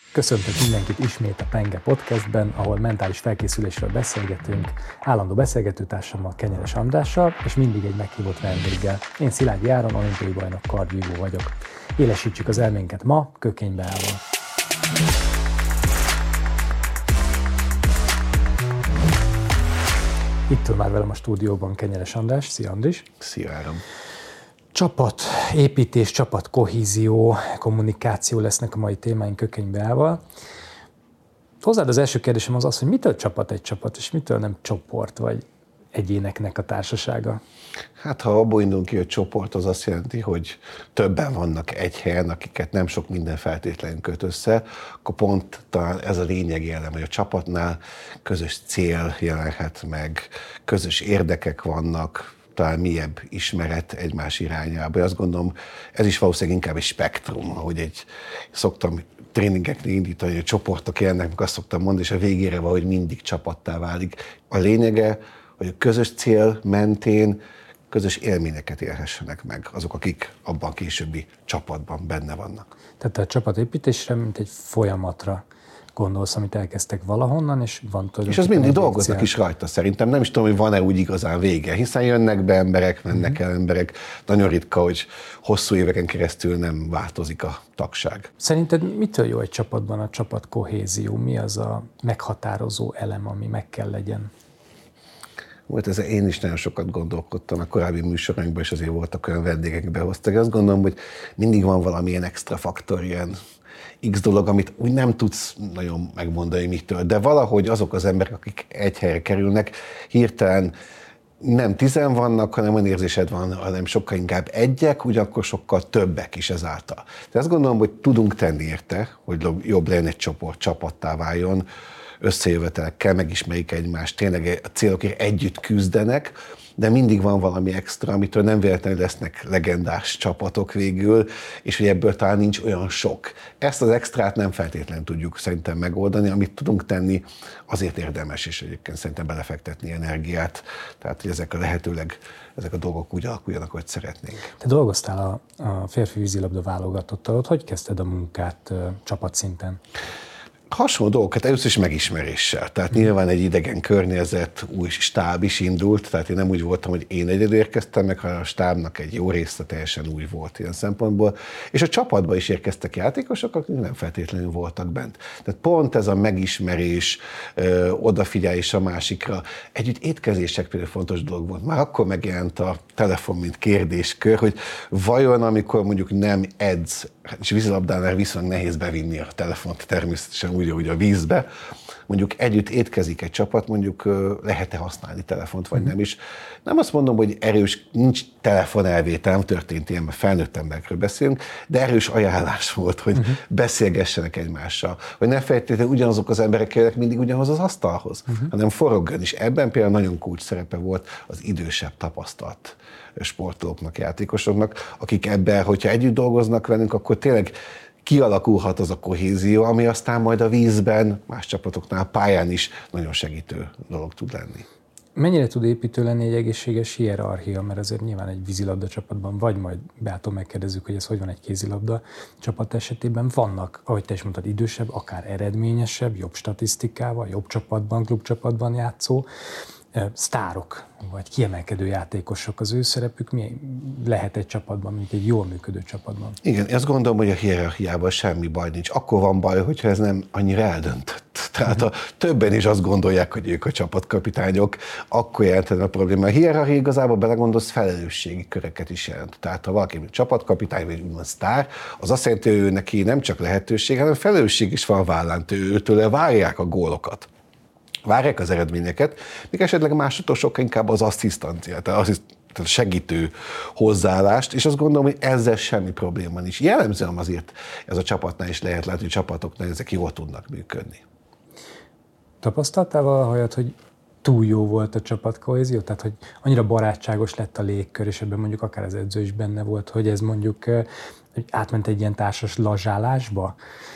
Köszöntök mindenkit ismét a Penge Podcastben, ahol mentális felkészülésről beszélgetünk, állandó beszélgetőtársammal, Kenyeres Andrással, és mindig egy meghívott vendéggel. Én Szilágyi Áron, olimpiai bajnok kardvívó vagyok. Élesítsük az elménket ma, Kökénybeával. Itt ül már velem a stúdióban Kenyeres András. Szia Andris! Szia Áron! Csapatépítés, csapatkohézió, kommunikáció lesznek a mai témáink Kökénybeával. Hozzád az első kérdésem az, hogy mitől csapat egy csapat, és mitől nem csoport, vagy egyéneknek a társasága? Hát ha abból indulunk ki, hogy csoport, az azt jelenti, hogy többen vannak egy helyen, akiket nem sok minden feltétlenül köt össze, akkor pont talán ez a lényegi elem, hogy a csapatnál közös cél jelenhet meg, közös érdekek vannak, talán mélyebb ismeret egymás irányába. Azt gondolom, ez is valószínűleg inkább egy spektrum, ahogy szoktam tréningeknél indítani, hogy a csoportok jelennek, meg azt szoktam mondani, és a végére valahogy mindig csapattá válik. A lényege, hogy a közös cél mentén közös élményeket élhessenek meg azok, akik abban a későbbi csapatban benne vannak. Tehát a csapatépítésre, mint egy folyamatra gondolsz, amit elkezdtek valahonnan, és van és az mindig dolgoznak is rajta szerintem. Nem is tudom, hogy van-e úgy igazán vége, hiszen jönnek be emberek, mennek el emberek. Nagyon ritka, hogy hosszú éveken keresztül nem változik a tagság. Szerinted mitől jó egy csapatban a csapatkohézió? Mi az a meghatározó elem, ami meg kell legyen? Ezzel én is nagyon sokat gondolkodtam, a korábbi műsorainkban is azért voltak olyan vendégek behoztak. Azt gondolom, hogy mindig van valamilyen extra faktor, ilyen X dolog, amit úgy nem tudsz nagyon megmondani mitől, de valahogy azok az emberek, akik egy helyre kerülnek, hirtelen nem 10 vannak, hanem olyan érzésed van, hanem sokkal inkább egyek, ugyanakkor sokkal többek is ezáltal. De azt gondolom, hogy tudunk tenni érte, hogy jobb legyen egy csoport, csapattá váljon, összejövetelekkel megismerik egymást, tényleg a célokért együtt küzdenek, de mindig van valami extra, amitől nem véletlenül lesznek legendás csapatok végül, és hogy ebből talán nincs olyan sok. Ezt az extrát nem feltétlenül tudjuk szerintem megoldani, amit tudunk tenni, azért érdemes is egyébként szerintem belefektetni energiát, tehát hogy ezek a dolgok úgy alakuljanak, hogy szeretnénk. Te dolgoztál a férfi vízilabda válogatottal, ott hogy kezdted a munkát csapatszinten? Hasonló dolgokat, először is megismeréssel. Tehát nyilván egy idegen környezet, új stáb is indult, tehát én nem úgy voltam, hogy én egyedül érkeztem meg, hanem a stábnak egy jó része teljesen új volt ilyen szempontból. És a csapatba is érkeztek játékosok, akik nem feltétlenül voltak bent. Tehát pont ez a megismerés, odafigyelés a másikra. Együtt étkezések például fontos dolog volt. Már akkor megjelent a telefon, mint kérdéskör, hogy vajon amikor mondjuk nem edz, és vízilabdánál viszonylag nehéz bevinni a telefont természetesen úgy, ahogy a vízbe, mondjuk együtt étkezik egy csapat, mondjuk lehet-e használni telefont, vagy nem is. Nem azt mondom, hogy erős, nincs telefonelvétel, nem történt ilyen, mert felnőtt emberekről beszélünk, de erős ajánlás volt, hogy beszélgessenek egymással, hogy ne feltétlenül ugyanazok az emberek kerülnek mindig ugyanaz az asztalhoz, hanem forogjon is. Ebben például nagyon kulcs szerepe volt az idősebb tapasztalt sportolóknak, játékosoknak, akik ebben, hogyha együtt dolgoznak velünk, akkor tényleg kialakulhat az a kohézió, ami aztán majd a vízben, más csapatoknál pályán is nagyon segítő dolog tud lenni. Mennyire tud építő lenni egy egészséges hierarchia, mert azért nyilván egy vízilabda csapatban, vagy majd Beától megkérdezzük, hogy ez hogy van egy kézilabda csapat esetében, vannak, ahogy te is mondtad, idősebb, akár eredményesebb, jobb statisztikával, jobb csapatban, klubcsapatban játszó sztárok, vagy kiemelkedő játékosok. Az ő szerepük mi lehet egy csapatban, mint egy jól működő csapatban? Igen, azt gondolom, hogy a hierarchiában semmi baj nincs. Akkor van baj, hogyha ez nem annyira eldöntött. Tehát a többen is azt gondolják, hogy ők a csapatkapitányok, akkor jelentene a probléma. A hierarchia igazából belegondolsz, felelősségi köreket is jelent. Tehát ha valaki csapatkapitány, vagy úgymond sztár, az azt jelenti, hogy ő neki nem csak lehetőség, hanem felelősség is van a vállán, őtől várják a gólokat. Várják az eredményeket, míg esetleg másodtól sokkal inkább az asszisztanciát, tehát segítő hozzáállást, és azt gondolom, hogy ezzel semmi probléma nincs. Jellemzően azért ez a csapatnál is lehet látni, hogy csapatoknál ezek jól tudnak működni. Tapasztaltál valahogy, hogy túl jó volt a csapatkohézió? Tehát, hogy annyira barátságos lett a légkör, és ebben mondjuk akár az edző is benne volt, hogy ez mondjuk átment egy ilyen társas lazsálásba?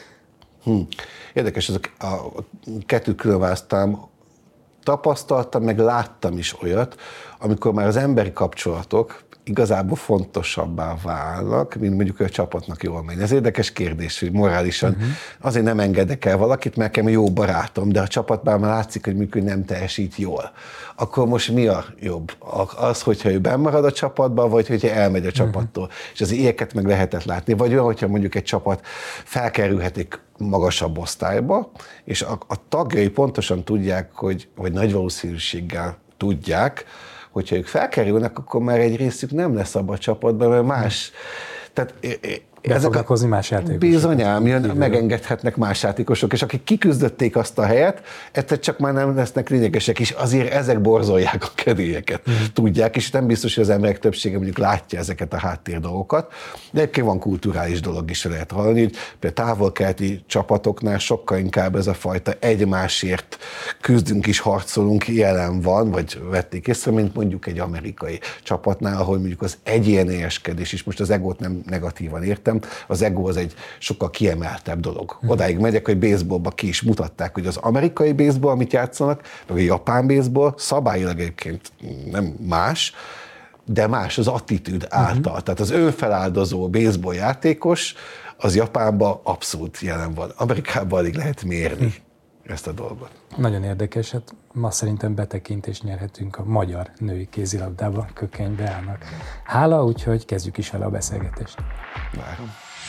Érdekes, a kettőt különválasztám. Tapasztaltam, meg láttam is olyat, amikor már az emberi kapcsolatok igazából fontosabbá válnak, mint mondjuk a csapatnak jól megy. Ez érdekes kérdés, hogy morálisan azért nem engedek el valakit, mert nekem jó barátom, de a csapatban már látszik, hogy mikor nem teljesít jól. Akkor most mi a jobb? Az, hogyha ő bennmarad a csapatban, vagy hogyha elmegy a csapattól. És az ilyeket meg lehetett látni. Vagy olyan, hogyha mondjuk egy csapat felkerülhetik magasabb osztályba, és a tagjai pontosan tudják, hogy nagy valószínűséggel tudják, hogyha ők felkerülnek, akkor már egy részük nem lesz abban a csapatban, mert más. Tehát foglalkozni más játékosok. Bizonyám, megengedhetnek más játékosok, és akik kiküzdötték azt a helyet, egyszer csak már nem lesznek lényegesek, és azért ezek borzolják a kedélyeket. Tudják, és nem biztos, hogy az emberek többsége mondjuk látja ezeket a háttér dolgokat, de egyébként van kulturális dolog is, lehet hallani, hogy például távol-keleti csapatoknál sokkal inkább ez a fajta egymásért küzdünk és harcolunk jelen van, vagy vették észre, mint mondjuk egy amerikai csapatnál, ahol mondjuk az egyénieskedés, és most az egót nem negatívan értem, az ego az egy sokkal kiemeltebb dolog. Odáig megyek, hogy baseballba ki is mutatták, hogy az amerikai baseball, amit játszanak, meg a japán baseball szabályilag egyébként nem más, de más az attitűd által. Tehát az önfeláldozó baseball játékos az Japánban abszolút jelen van. Amerikában alig lehet mérni ezt a dolgot. Nagyon érdekes, hát ma szerintem betekintést nyerhetünk a magyar női kézilabdába, Kökenybe állnak. Hála, úgyhogy kezdjük is vele a beszélgetést. Várom.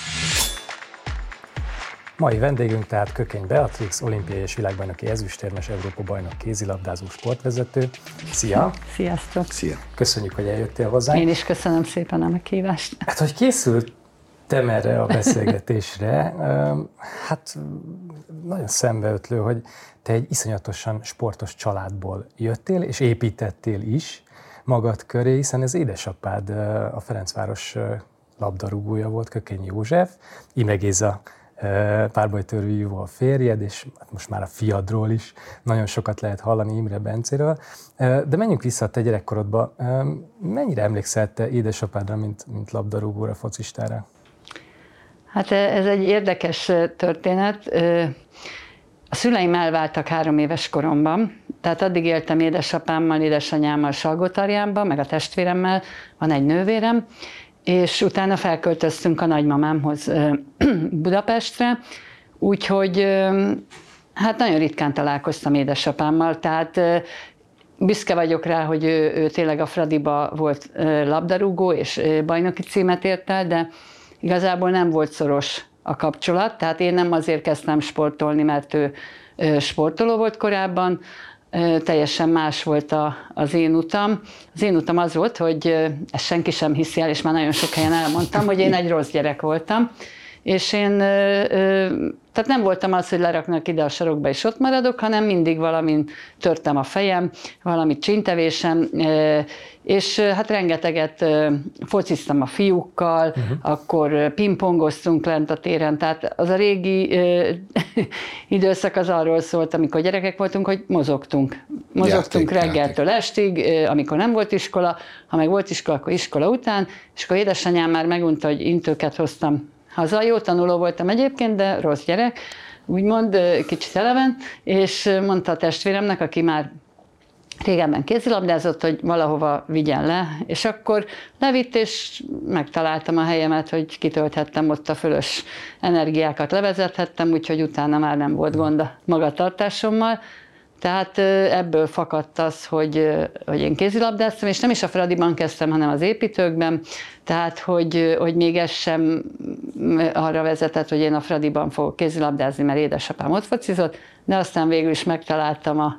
Mai vendégünk tehát Kökény Beatrix, olimpiai és világbajnoki ezüstérmes Európa-bajnok kézilabdázó sportvezető. Szia! Sziasztok! Szia! Köszönjük, hogy eljöttél hozzánk. Én is köszönöm szépen a meghívást. Hát, hogy készültem erre a beszélgetésre, hát nagyon szembeötlő, hogy te egy iszonyatosan sportos családból jöttél, és építettél is magad köré, hiszen az édesapád a Ferencváros labdarúgója volt, Kökény József, Ime Géza párbajtörőjű a férjed, és most már a fiadról is nagyon sokat lehet hallani, Imre Bencéről. De menjünk vissza a te gyerekkorodba. Mennyire emlékszel te édesapádra, mint labdarúgóra, focistára? Hát ez egy érdekes történet. A szüleim elváltak 3 éves koromban, tehát addig éltem édesapámmal, édesanyámmal Salgótarjánban, meg a testvéremmel, van egy nővérem, és utána felköltöztünk a nagymamámhoz Budapestre, úgyhogy hát nagyon ritkán találkoztam édesapámmal, tehát büszke vagyok rá, hogy ő tényleg a Fradiba volt labdarúgó, és bajnoki címet ért el, de igazából nem volt szoros a kapcsolat, tehát én nem azért kezdtem sportolni, mert ő sportoló volt korábban, teljesen más volt az én utam. Az én utam az volt, hogy ezt senki sem hiszi el, és már nagyon sok helyen elmondtam, hogy én egy rossz gyerek voltam, és én tehát nem voltam az, hogy leraknak ide a sarokba és ott maradok, hanem mindig valamin törtem a fejem, valamit csintevésem, és hát rengeteget fociztam a fiúkkal, akkor pingpongoztunk lent a téren, tehát az a régi időszak az arról szólt, amikor gyerekek voltunk, hogy mozogtunk reggeltől estig, amikor nem volt iskola, ha meg volt iskola, akkor iskola után, és akkor édesanyám már megunta, hogy intőket hoztam haza. Jó tanuló voltam egyébként, de rossz gyerek, úgymond kicsit eleven, és mondta a testvéremnek, aki már régebben kézilabdázott, hogy valahova vigyen le, és akkor levitt, és megtaláltam a helyemet, hogy kitölthettem ott a fölös energiákat, levezethettem, úgyhogy utána már nem volt gond a magatartásommal. Tehát ebből fakadt az, hogy én kézilabdáztam, és nem is a Fradiban kezdtem, hanem az építőkben, tehát hogy még ez sem arra vezetett, hogy én a Fradiban fogok kézilabdázni, mert édesapám ott focizott, de aztán végül is megtaláltam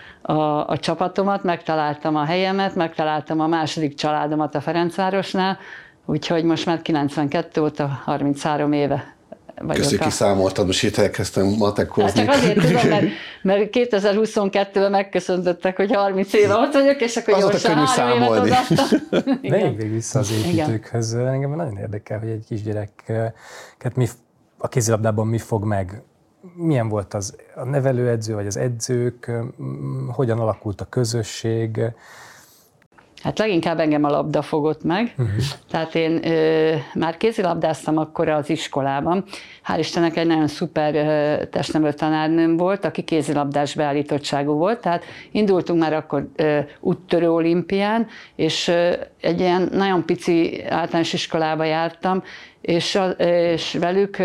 a csapatomat, megtaláltam a helyemet, megtaláltam a második családomat a Ferencvárosnál, úgyhogy most már 92 óta 33 éve vagyok. Köszönjük, kiszámoltad, most itt elkezdtem matekozni. Hát csak azért tudom, mert 2022-ben megköszöntöttek, hogy 30 éve ott vagyok, és akkor gyorsan 3 évet odaadtam. Menjünk még vissza az építőkhöz. Engem nagyon érdekel, hogy egy kisgyereket a kézilabdában mi fog meg. Milyen volt a nevelőedző, vagy az edzők, hogyan alakult a közösség? Hát leginkább engem a labda fogott meg. Tehát én már kézilabdáztam akkor az iskolában. Hál' Istennek egy nagyon szuper testnevelő tanárnőm volt, aki kézilabdás beállítottságú volt. Tehát indultunk már akkor úttörő olimpián, és egy ilyen nagyon pici általános iskolába jártam, és velük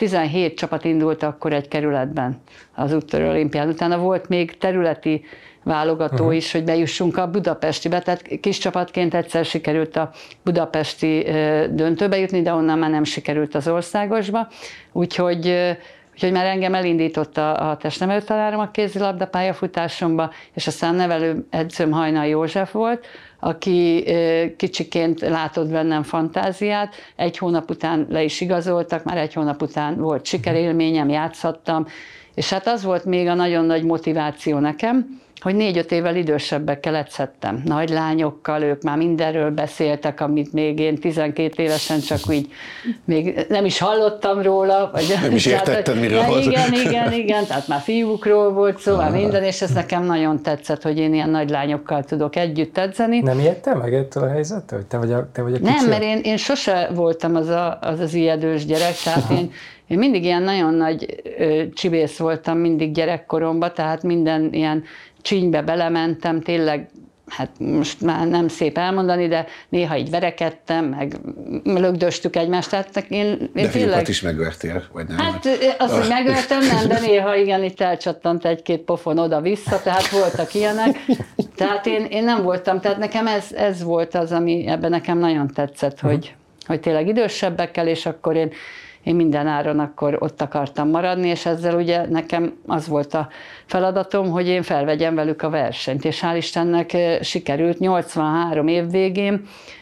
17 csapat indult akkor egy kerületben az úttörő olimpián. Utána volt még területi válogató is, hogy bejussunk a budapestibe, tehát kis csapatként egyszer sikerült a budapesti döntőbe jutni, de onnan már nem sikerült az országosba, úgyhogy már engem elindított a testnevelő tanárom a kézilabda pályafutásomba, és aztán nevelő edzőm Hajnal József volt, aki kicsiként látott bennem fantáziát, egy hónap után le is igazoltak, már egy hónap után volt sikerélményem, játszhattam, és hát az volt még a nagyon nagy motiváció nekem, hogy 4-5 évvel idősebbekkel edzhettem. Nagy lányokkal, ők már mindenről beszéltek, amit még én 12 évesen csak úgy még nem is hallottam róla. Vagy nem is értettem, miről van. Igen, tehát már fiúkról volt szó, már minden, és ez nekem nagyon tetszett, hogy én ilyen nagy lányokkal tudok együtt edzeni. Nem ijedtem meg ettől a helyzettől, hogy te vagy a kicsi? Nem, mert én sose voltam az ijedős gyerek, tehát én mindig ilyen nagyon nagy csibész voltam mindig gyerekkoromban, tehát minden ilyen csínybe belementem, tényleg, hát most már nem szép elmondani, de néha így verekedtem, meg lögdöstük egymást, tehát én de tényleg... is megvertél, vagy nem? Hát azt, hogy megvertem, nem, de néha igen, itt elcsattant egy-két pofon oda-vissza, tehát voltak ilyenek. Tehát én nem voltam, tehát nekem ez volt az, ami ebben nekem nagyon tetszett, hogy tényleg idősebbekkel, és akkor én minden áron akkor ott akartam maradni, és ezzel ugye nekem az volt a feladatom, hogy én felvegyem velük a versenyt, és hál' Istennek sikerült 83 év végén,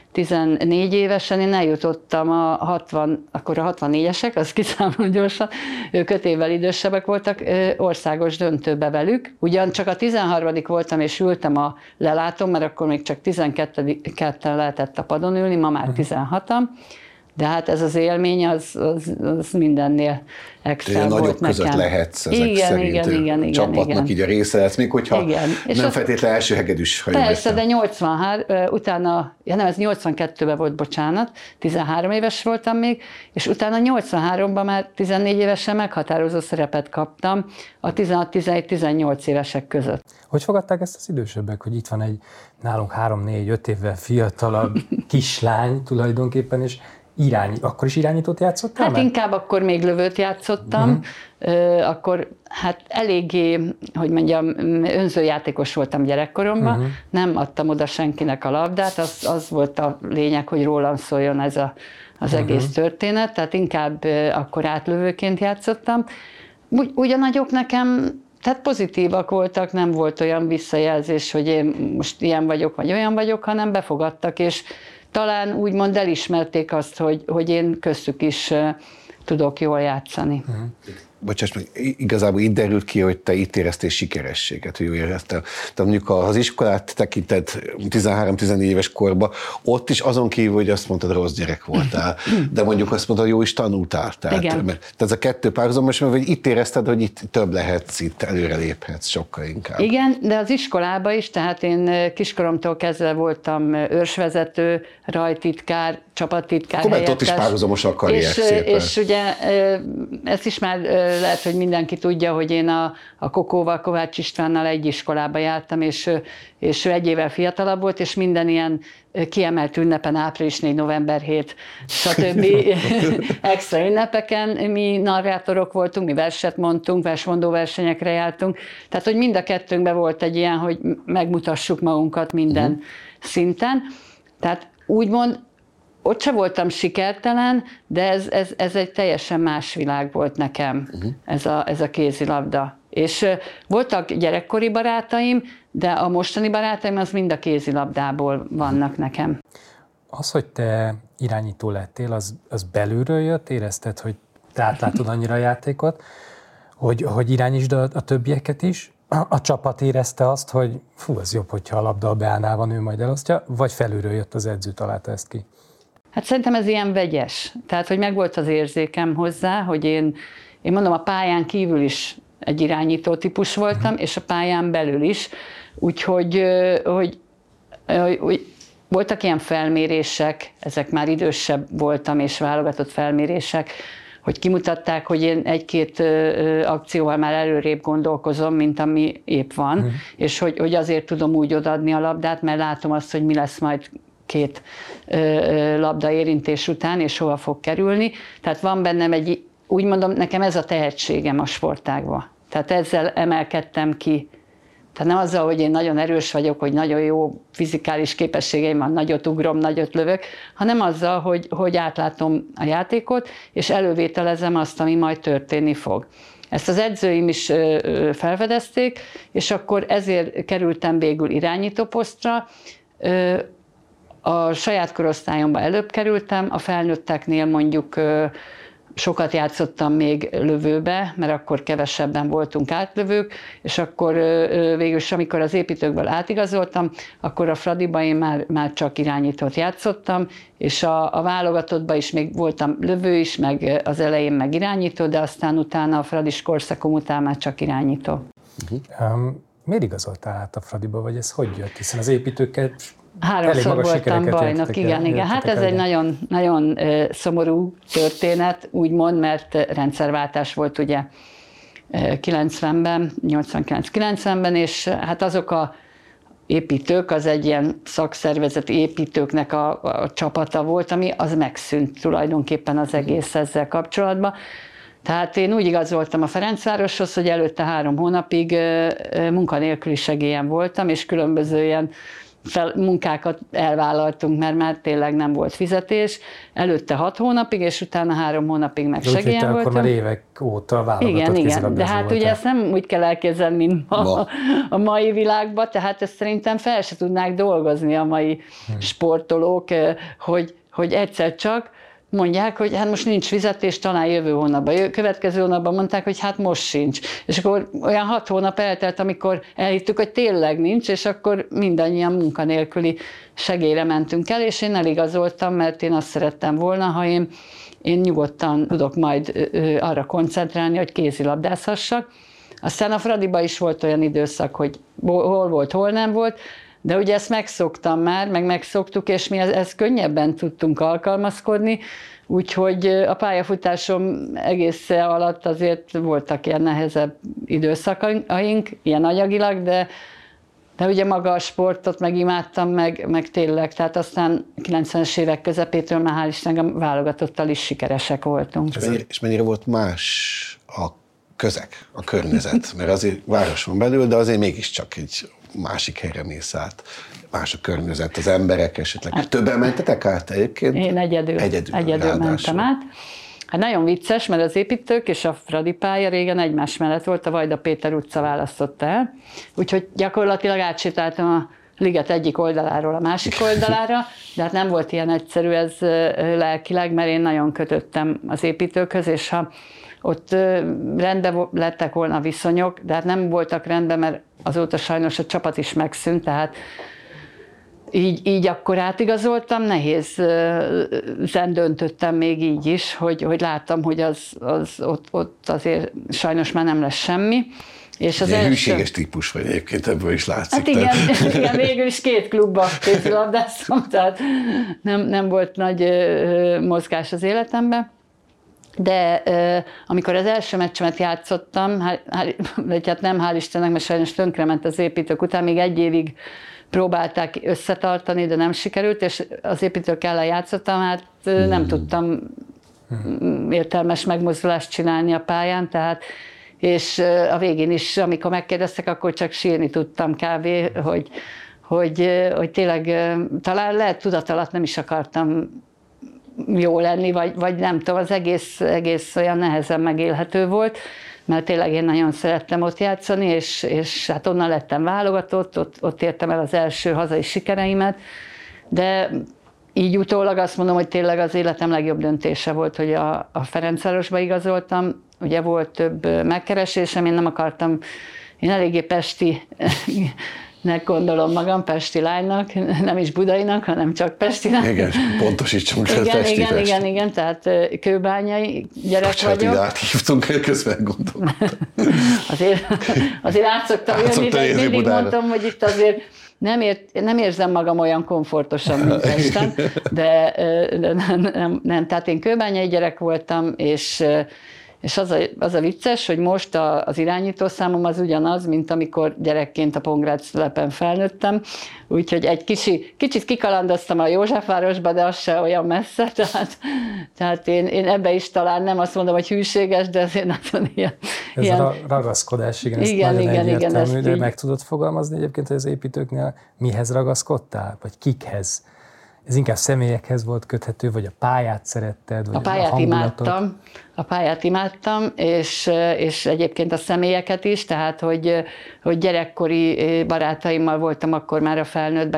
14 évesen én eljutottam akkor a 64-esek, az kiszámolom gyorsan, ők 5 évvel idősebbek voltak, országos döntőbe velük. Ugyan csak a 13. voltam, és ültem a lelátón, mert akkor még csak 12-en lehetett a padon ülni, ma már 16-an. De hát ez az élmény, az mindennél extra volt nagyok nekem. Között lehetsz ezek szerint. Igen, csapatnak így a része lesz, még hogyha nem feltétlenül első hegedűs. Persze, de 83, utána, ez 82-ben volt, bocsánat, 13 éves voltam még, és utána 83-ban már 14 évesen meghatározó szerepet kaptam a 16-17-18 évesek között. Hogy fogadták ezt az idősebbek, hogy itt van egy nálunk 3-4-5 évvel fiatalabb kislány tulajdonképpen, és akkor is irányítót játszottál? Hát inkább akkor még lövőt játszottam, akkor hát eléggé, hogy mondjam, önzőjátékos voltam gyerekkoromban, nem adtam oda senkinek a labdát, az volt a lényeg, hogy rólam szóljon ez az egész történet, tehát inkább akkor átlövőként játszottam. Úgy a nagyok nekem tehát pozitívak voltak, nem volt olyan visszajelzés, hogy én most ilyen vagyok, vagy olyan vagyok, hanem befogadtak, és talán úgymond elismerték azt, hogy én köztük is tudok jól játszani. Bocsáss meg, igazából így derült ki, hogy te itt éreztél sikerességet, hogy jól éreztél. De mondjuk az iskolát tekinted 13-14 éves korban, ott is azon kívül, hogy azt mondtad, rossz gyerek voltál, de mondjuk azt mondtad, jó is tanultál. Tehát ez a kettő párhuzamos, mert itt érezted, hogy itt több lehetsz, itt előreléphetsz sokkal inkább. Igen, de az iskolában is, tehát én kiskoromtól kezdve voltam őrsvezető, rajtitkár, csapattitkár helyettes. Ott is párhuzamos a karrier szépen. És ugye ezt is már lehet, hogy mindenki tudja, hogy én a Kokóval, Kovács Istvánnal egy iskolába jártam, és ő egy évvel fiatalabb volt, és minden ilyen kiemelt ünnepen, április 4, november 7, stb. Extra ünnepeken mi narrátorok voltunk, mi verset mondtunk, versmondó versenyekre jártunk. Tehát, hogy mind a kettőnkben volt egy ilyen, hogy megmutassuk magunkat minden szinten. Tehát úgymond ott se voltam sikertelen, de ez egy teljesen más világ volt nekem, ez a kézilabda. És voltak gyerekkori barátaim, de a mostani barátaim az mind a kézilabdából vannak nekem. Az, hogy te irányító lettél, az belülről jött? Érezted, hogy te átlátod annyira a játékot, hogy irányítsd a többieket is? A csapat érezte azt, hogy az jobb, hogyha a labda a beánál van, ő majd elosztja, vagy felülről jött az edző, találta ezt ki? Hát szerintem ez ilyen vegyes. Tehát, hogy megvolt az érzékem hozzá, hogy én mondom, a pályán kívül is egy irányító típus voltam, és a pályán belül is. Úgyhogy voltak ilyen felmérések, ezek már idősebb voltam, és válogatott felmérések, hogy kimutatták, hogy én egy-két akcióval már előrébb gondolkozom, mint ami épp van, és hogy azért tudom úgy odaadni a labdát, mert látom azt, hogy mi lesz majd 2 labda érintés után, és hova fog kerülni. Tehát van bennem úgy mondom, nekem ez a tehetségem a sportágban. Tehát ezzel emelkedtem ki. Tehát nem azzal, hogy én nagyon erős vagyok, hogy nagyon jó fizikális képességeim van, nagyot ugrom, nagyot lövök, hanem azzal, hogy átlátom a játékot, és elővételezem azt, ami majd történni fog. Ezt az edzőim is felfedezték, és akkor ezért kerültem végül irányítóposztra. A saját korosztályomba előbb kerültem, a felnőtteknél mondjuk sokat játszottam még lövőbe, mert akkor kevesebben voltunk átlövők, és akkor végül is, amikor az építőkből átigazoltam, akkor a Fradiba én már csak irányítót játszottam, és a válogatottban is még voltam lövő is, meg az elején meg irányító, de aztán utána a Fradis korszakom után már csak irányító. Miért igazoltál át a Fradiba, vagy ez hogy jött? Hiszen az építőket 3-szor voltam bajnok, igen. Hát ez egy nagyon, nagyon szomorú történet, úgymond, mert rendszerváltás volt ugye 90-ben, 89-90-ben, és hát azok a építők, az egy ilyen szakszervezeti építőknek a csapata volt, ami az megszűnt tulajdonképpen az egész ezzel kapcsolatban. Tehát én úgy igazoltam a Ferencvároshoz, hogy előtte 3 hónapig munkanélküli segélyen voltam, és különböző ilyen munkákat elvállaltunk, mert már tényleg nem volt fizetés. Előtte 6 hónapig, és utána 3 hónapig meg segélyen voltam. Akkor már évek óta válogatott Igen, de hát ugye ezt nem úgy kell elképzelni, mint a mai világban, tehát ezt szerintem fel se tudnák dolgozni a mai sportolók, hogy egyszer csak mondják, hogy hát most nincs fizetés, talán jövő hónapban. Következő hónapban mondták, hogy hát most sincs. És akkor olyan 6 hónap eltelt, amikor elhittük, hogy tényleg nincs, és akkor mindannyian munkanélküli segélyre mentünk el, és én eligazoltam, mert én azt szerettem volna, ha én nyugodtan tudok majd arra koncentrálni, hogy kézilabdázhassak. Aztán a Fradiba is volt olyan időszak, hogy hol volt, hol nem volt, de ugye ezt megszoktam már, meg megszoktuk, és mi ezt könnyebben tudtunk alkalmazkodni, úgyhogy a pályafutásom egész alatt azért voltak ilyen nehezebb időszakaink, ilyen anyagilag, de ugye maga a sportot megimádtam, meg tényleg, tehát aztán 90-es évek közepétől már hál' Istennek a válogatottal is sikeresek voltunk. És mennyire volt más a közeg, a környezet? Mert azért városon belül, de azért mégiscsak egy másik helyre mész át, más a környezet, az emberek esetleg. Többen mentetek át egyébként? Én egyedül mentem át. Hát nagyon vicces, mert az építők és a Fradi pálya régen egymás mellett volt, a Vajda Péter utca választotta el, úgyhogy gyakorlatilag átsétáltam a liget egyik oldaláról a másik oldalára, de hát nem volt ilyen egyszerű ez lelkileg, mert én nagyon kötöttem az építőkhöz, és ha ott rendben lettek volna viszonyok, de hát nem voltak rendben, mert azóta sajnos a csapat is megszűnt, tehát így akkor átigazoltam, nehézen döntöttem még így is, hogy láttam, hogy az ott azért sajnos már nem lesz semmi. És az hűséges típus vagy egyébként, ebből is látszik. Hát igen, végül is 2 klubba kézilabdáztam, tehát nem volt nagy mozgás az életemben. De amikor az első meccsemet játszottam, hát nem hál' Istennek, mert sajnos tönkrement az építők után, még 1 évig próbálták összetartani, de nem sikerült, és az építők ellen játszottam, hát nem tudtam értelmes megmozdulást csinálni a pályán, tehát és a végén is, amikor megkérdeztek, akkor csak sírni tudtam kb., hogy tényleg talán lehet tudat alatt nem is akartam jó lenni, vagy nem tudom, az egész olyan nehezen megélhető volt, mert tényleg én nagyon szerettem ott játszani, és hát onnan lettem válogatott, ott értem el az első hazai sikereimet, de így utólag azt mondom, hogy tényleg az életem legjobb döntése volt, hogy a Ferencvárosba igazoltam, ugye volt több megkeresésem, én nem akartam, én eléggé pestinek gondolom magam, pesti lánynak, nem is budainak, hanem csak pestinek. Igen, pontosítsunk, hogy pesti. Igen, tehát kőbányai gyerek vagyok. Bocsánat, áthívtunk, közben gondoltam. azért átszoktam jönni, de mindig mondtam, hogy itt azért nem érzem magam olyan komfortosan, mint Pesten, de nem. Tehát én kőbányai gyerek voltam, és az a vicces, hogy most az irányítószámom az ugyanaz, mint amikor gyerekként a Pongrácz telepen felnőttem, úgyhogy egy kicsit kikalandoztam a Józsefvárosba, de az se olyan messze, tehát én ebbe is talán nem azt mondom, hogy hűséges, de azért nagyon ilyen. Ez a ragaszkodás, igen, egyértelmű, de meg tudod fogalmazni egyébként, hogy az építőknél mihez ragaszkodtál, vagy kikhez? Ez inkább személyekhez volt köthető, vagy a pályát szeretted, vagy a pályát imádtam, és egyébként a személyeket is, tehát hogy gyerekkori barátaimmal voltam akkor már a felnőttbe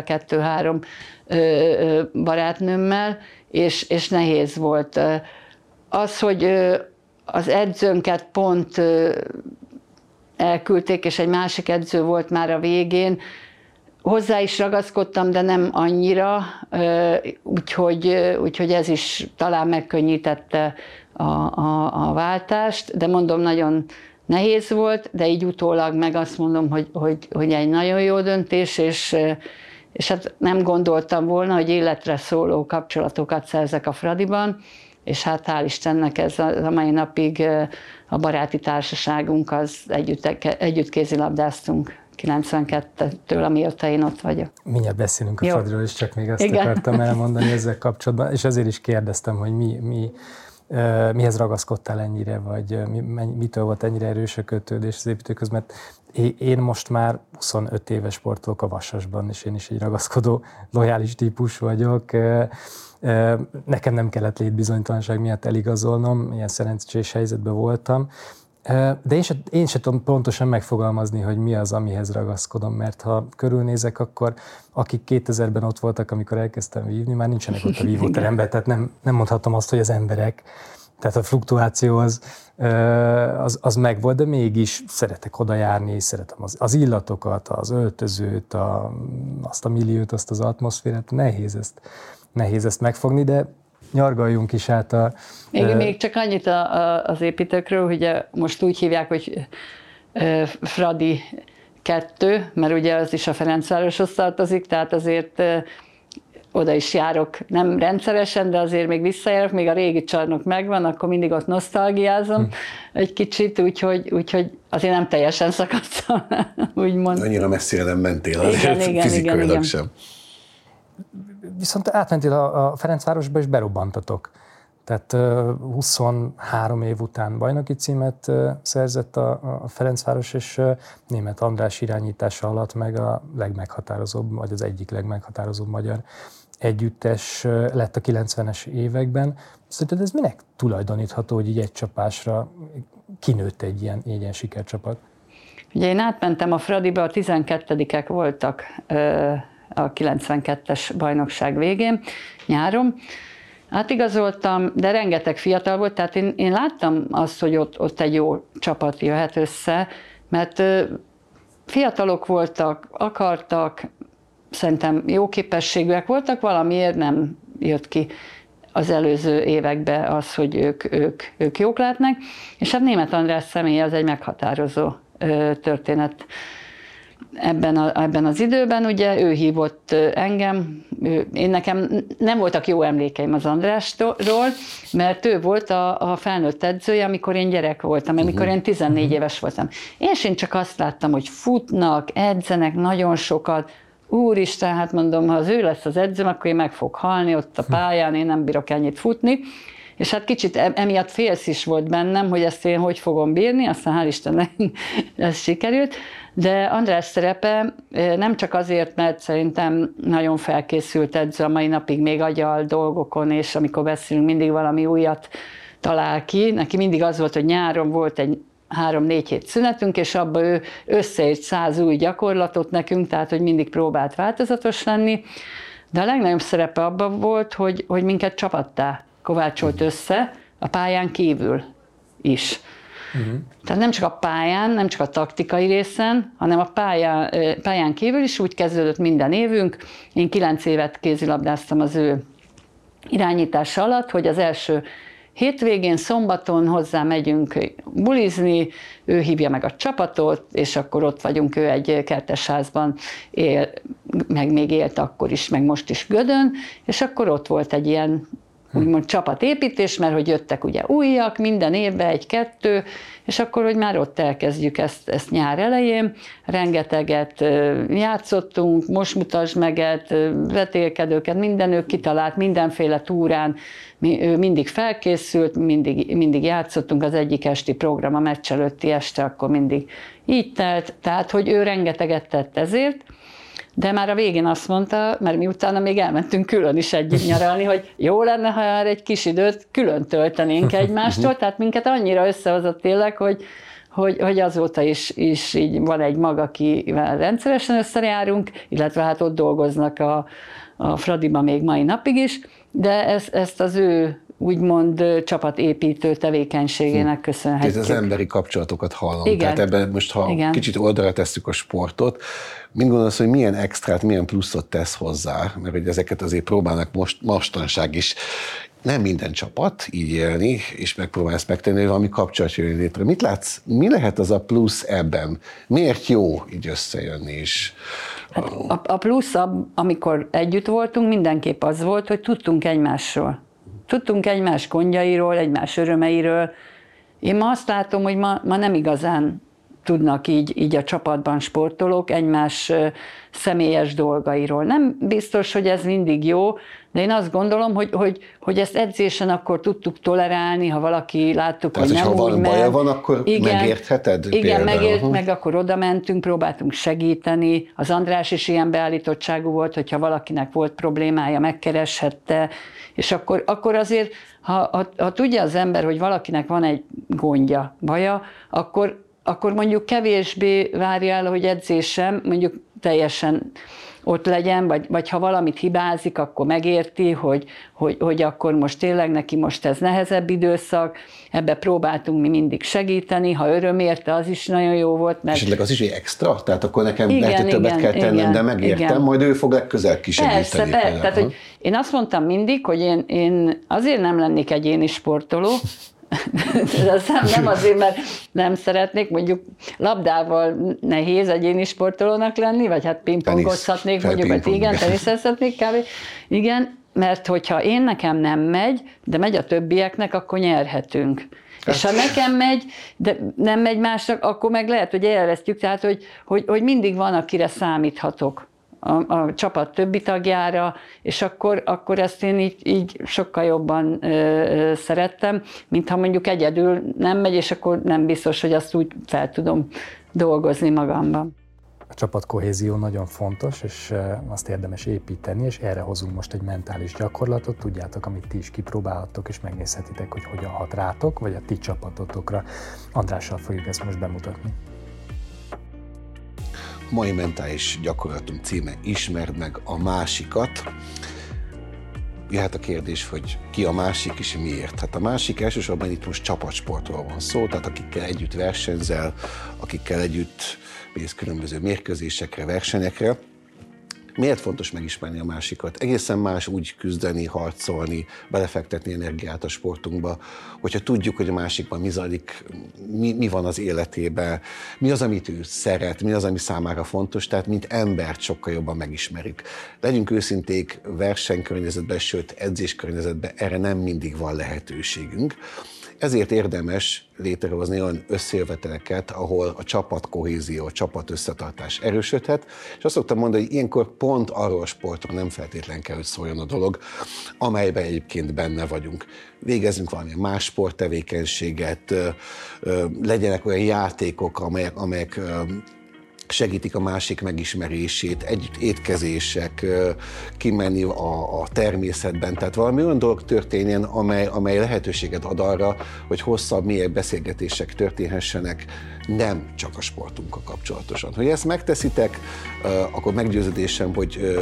2-3 barátnőmmel, és nehéz volt. Az, hogy az edzőnket pont elküldték, és egy másik edző volt már a végén, hozzá is ragaszkodtam, de nem annyira, úgyhogy ez is talán megkönnyítette a váltást, de mondom, nagyon nehéz volt, de így utólag meg azt mondom, hogy egy nagyon jó döntés, és hát nem gondoltam volna, hogy életre szóló kapcsolatokat szerzek a Fradiban, és hát hál' Istennek ez a mai napig a baráti társaságunk, az együtt kézilabdáztunk 92-től, amióta én ott vagyok. Mindjárt beszélünk a Fradiról is, csak még azt akartam elmondani ezzel kapcsolatban, és azért is kérdeztem, hogy mihez ragaszkodtál ennyire, vagy mitől volt ennyire erős a kötődés az építőköz, mert én most már 25 éves sportolok a Vasasban, és én is egy ragaszkodó, lojális típus vagyok. Nekem nem kellett létbizonytalanság miatt eligazolnom, ilyen szerencsés helyzetben voltam, de én sem tudom pontosan megfogalmazni, hogy mi az, amihez ragaszkodom, mert ha körülnézek, akkor akik 2000-ben ott voltak, amikor elkezdtem vívni, már nincsenek ott a vívóteremben, tehát nem mondhatom azt, hogy az emberek, tehát a fluktuáció az megvolt, de mégis szeretek oda járni, szeretem az illatokat, az öltözőt, azt a milliót, azt az atmoszférát, nehéz ezt megfogni, de nyargaljunk is át Még csak annyit az építőkről, hogy most úgy hívják, hogy Fradi 2, mert ugye az is a Ferencvároshoz tartozik, tehát azért oda is járok, nem rendszeresen, de azért még visszajárok, még a régi csarnok megvan, akkor mindig ott nosztalgiázom egy kicsit, úgyhogy azért nem teljesen szakadtam, úgymond. Annyira messzire nem mentél, azért fizikailag sem. Viszont átmentél a Ferencvárosba, és berobbantatok. Tehát 23 év után bajnoki címet szerzett a Ferencváros, és Németh András irányítása alatt meg a legmeghatározóbb, vagy az egyik legmeghatározóbb magyar együttes lett a 90-es években. Szerinted ez minek tulajdonítható, hogy így egy csapásra kinőtt egy ilyen sikercsapat? Ugye én átmentem a Fradiba, a 12-ek voltak a 92-es bajnokság végén, nyáron. Átigazoltam, de rengeteg fiatal volt, tehát én láttam azt, hogy ott egy jó csapat jöhet össze, mert fiatalok voltak, akartak, szerintem jó képességűek voltak, valamiért nem jött ki az előző években az, hogy ők jók lehetnek, és hát Németh András személye az egy meghatározó történet ebben az időben, ugye ő hívott engem, nekem nem voltak jó emlékeim az Andrásról, mert ő volt a felnőtt edzője, amikor én gyerek voltam, amikor én 14 éves voltam. És én csak azt láttam, hogy futnak, edzenek nagyon sokat, úristen, hát mondom, ha az ő lesz az edzőm, akkor én meg fog halni ott a pályán, én nem bírok ennyit futni. És hát kicsit emiatt félsz is volt bennem, hogy ezt én hogy fogom bírni, aztán hál' Istennek ez sikerült. De András szerepe nem csak azért, mert szerintem nagyon felkészült edző, a mai napig még agyal dolgokon, és amikor beszélünk, mindig valami újat talál ki. Neki mindig az volt, hogy nyáron volt egy 3-4 hét szünetünk, és abban ő összeért 100 új gyakorlatot nekünk, tehát hogy mindig próbált változatos lenni. De a legnagyobb szerepe abban volt, hogy minket csapattá kovácsolt össze a pályán kívül is. Tehát nem csak a pályán, nem csak a taktikai részen, hanem a pályán kívül is úgy kezdődött minden évünk. Én 9 évet kézilabdáztam az ő irányítása alatt, hogy az első hétvégén, szombaton hozzá megyünk bulizni, ő hívja meg a csapatot, és akkor ott vagyunk, ő egy kertesházban él, meg még élt akkor is, meg most is Gödön, és akkor ott volt egy ilyen úgymond csapatépítés, mert hogy jöttek ugye újak, minden évben egy-kettő, és akkor, hogy már ott elkezdjük ezt nyár elején, rengeteget játszottunk, most mutasd meget, vetélkedőket, minden ő kitalált, mindenféle túrán, ő mindig felkészült, mindig játszottunk, az egyik esti program, a meccs előtti este, akkor mindig így telt, tehát, hogy ő rengeteget tett ezért, de már a végén azt mondta, mert mi utána még elmentünk külön is együtt nyaralni, hogy jó lenne, ha már egy kis időt külön töltenénk egymástól, tehát minket annyira összehozott tényleg, hogy azóta is így van egy mag, akivel rendszeresen összejárunk, illetve hát ott dolgoznak a Fradiba még mai napig is, de ezt az ő úgymond csapatépítő tevékenységének köszönhetjük. Ez az emberi kapcsolatokat hallom. Igen. Tehát ebben most, ha kicsit oldalra tesszük a sportot, mind gondolsz, hogy milyen extrát, milyen pluszot tesz hozzá, mert hogy ezeket azért próbálnak mostanság is nem minden csapat így élni, és megpróbál ezt megtenni, hogy valami kapcsolat jön létre. Mit látsz, mi lehet az a plusz ebben? Miért jó így összejönni is? Hát a plusz, amikor együtt voltunk, mindenképp az volt, hogy tudtunk egymásról. Tudtunk egymás gondjairól, egymás örömeiről. Én ma azt látom, hogy ma nem igazán tudnak így a csapatban sportolók egymás személyes dolgairól. Nem biztos, hogy ez mindig jó, de én azt gondolom, hogy ezt edzésen akkor tudtuk tolerálni, ha valaki láttuk, tehát, hogy nem úgy ha baja van, akkor megértheted? Igen, meg akkor oda mentünk, próbáltunk segíteni. Az András is ilyen beállítottságú volt, hogyha valakinek volt problémája, megkereshette, és akkor azért, ha tudja az ember, hogy valakinek van egy gondja, baja, akkor mondjuk kevésbé várja el, hogy edzésem mondjuk teljesen ott legyen, vagy ha valamit hibázik, akkor megérti, hogy akkor most tényleg neki most ez nehezebb időszak, ebbe próbáltunk mi mindig segíteni, ha öröm érte, az is nagyon jó volt. Mert... Esetleg az is egy extra? Tehát akkor nekem lehet, hogy többet kell tennem, de megértem, majd ő fog legközelebb kisegíteni. Persze, tehát hogy én azt mondtam mindig, hogy én azért nem lennék egyéni sportoló, nem azért, mert nem szeretnék, mondjuk labdával nehéz egyéni sportolónak lenni, vagy hát pingpongozhatnék, mondjuk, hogy igen, teniszezhetnék kb. Igen, mert hogyha nekem nem megy, de megy a többieknek, akkor nyerhetünk. És ha nekem megy, de nem megy másnak, akkor meg lehet, hogy elvesztjük, tehát hogy mindig van, akire számíthatok. A csapat többi tagjára, és akkor ezt én így sokkal jobban szerettem, mint ha mondjuk egyedül nem megy, és akkor nem biztos, hogy azt úgy fel tudom dolgozni magamban. A csapatkohézió nagyon fontos, és azt érdemes építeni, és erre hozunk most egy mentális gyakorlatot, tudjátok, amit ti is kipróbálhattok, és megnézhetitek, hogy hogyan hat rátok, vagy a ti csapatotokra. Andrással fogjuk ezt most bemutatni. Mai mentális gyakorlatunk címe Ismerd meg a másikat. Jöhet a kérdés, hogy ki a másik és miért. Hát a másik elsősorban itt most csapatsportról van szó, tehát akikkel együtt versenyzel, akikkel együtt mész különböző mérkőzésekre, versenyekre. Miért fontos megismerni a másikat? Egészen más úgy küzdeni, harcolni, belefektetni energiát a sportunkba, hogyha tudjuk, hogy a másikban mi zajlik, mi van az életében, mi az, amit ő szeret, mi az, ami számára fontos, tehát mint embert sokkal jobban megismerjük. Legyünk őszinték, versenykörnyezetben, sőt edzéskörnyezetben erre nem mindig van lehetőségünk. Ezért érdemes létrehozni olyan összejöveteleket, ahol a csapatkohézió, a csapat összetartás erősödhet, és azt szoktam mondani, hogy ilyenkor pont arról a sportról nem feltétlenül kell, hogy szóljon a dolog, amelyben egyébként benne vagyunk. Végezzünk valamilyen más sporttevékenységet, legyenek olyan játékok, amelyek segítik a másik megismerését, együtt étkezések, kimenni a természetben, tehát valami olyan dolog történjen, amely lehetőséget ad arra, hogy hosszabb, mélyebb beszélgetések történhessenek, nem csak a sportunkkal kapcsolatosan. Hogy ezt megteszitek, akkor meggyőződésem, hogy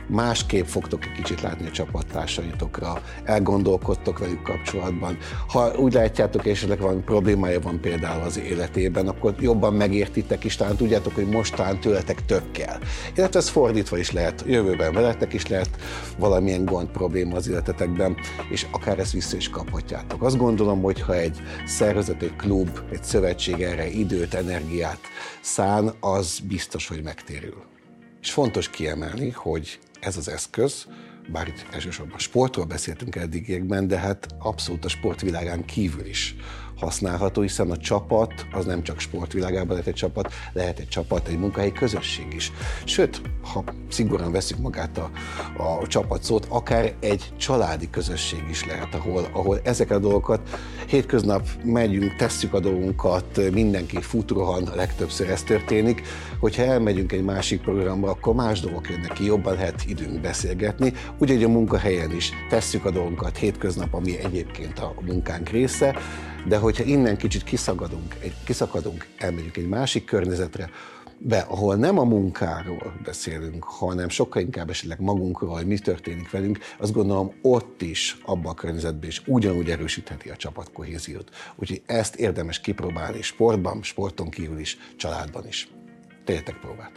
másképp fogtok egy kicsit látni a csapattársaitokra, elgondolkodtok velük kapcsolatban. Ha úgy látjátok, és esetleg van problémája van például az életében, akkor jobban megértitek is, talán tudjátok, hogy mostán tőletek több kell. Illetve ez fordítva is lehet, jövőben veletek is lehet valamilyen gond, probléma az életetekben, és akár ezt vissza is kaphatjátok. Azt gondolom, hogy ha egy szervezet, egy klub, egy szövetség erre időt, energiát szán, az biztos, hogy megtérül. És fontos kiemelni, hogy ez az eszköz, bár itt elsősorban sportról beszéltünk eddigiekben, de hát abszolút a sportvilágán kívül is használható, hiszen a csapat az nem csak sportvilágában lehet egy csapat, egy munkahelyi közösség is. Sőt, ha szigorúan veszük magát a csapat szót, akár egy családi közösség is lehet, ahol ezeket a dolgokat hétköznap megyünk, tesszük a dolgunkat, mindenki fut, rohan, legtöbbször ez történik. Hogyha elmegyünk egy másik programra, akkor más dolgok jönnek ki, jobban lehet időnk beszélgetni. Úgyhogy a munkahelyen is tesszük a dolgunkat hétköznap, ami egyébként a munkánk része, de hogyha innen kicsit kiszakadunk, elmegyünk egy másik környezetre, ahol nem a munkáról beszélünk, hanem sokkal inkább esetleg magunkról, hogy mi történik velünk, azt gondolom ott is, abban a környezetben is ugyanúgy erősítheti a csapatkohéziót. Úgyhogy ezt érdemes kipróbálni sportban, sporton kívül is, családban is. Tegyetek próbát!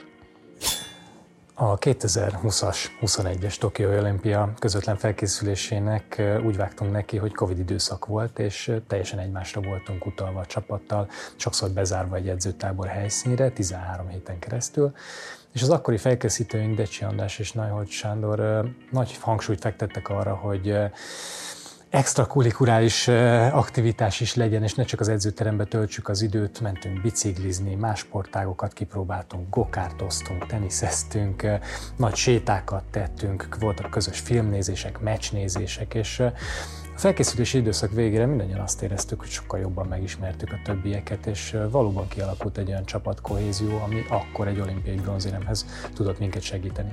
A 2020-as, 21-es Tokiói Olimpia közvetlen felkészülésének úgy vágtunk neki, hogy Covid időszak volt, és teljesen egymásra voltunk utalva a csapattal, sokszor bezárva egy edzőtábor helyszínre, 13 héten keresztül, és az akkori felkészítőink, Decsi András és Neuhold Sándor nagy hangsúlyt fektettek arra, hogy extrakurikuláris aktivitás is legyen, és ne csak az edzőterembe töltsük az időt, mentünk biciklizni, más sportágokat kipróbáltunk, gokártoztunk, teniszeztünk, nagy sétákat tettünk, voltak közös filmnézések, meccsnézések, és a felkészülési időszak végére mindannyian azt éreztük, hogy sokkal jobban megismertük a többieket, és valóban kialakult egy olyan csapatkohézió, ami akkor egy olimpiai bronzéremhez tudott minket segíteni.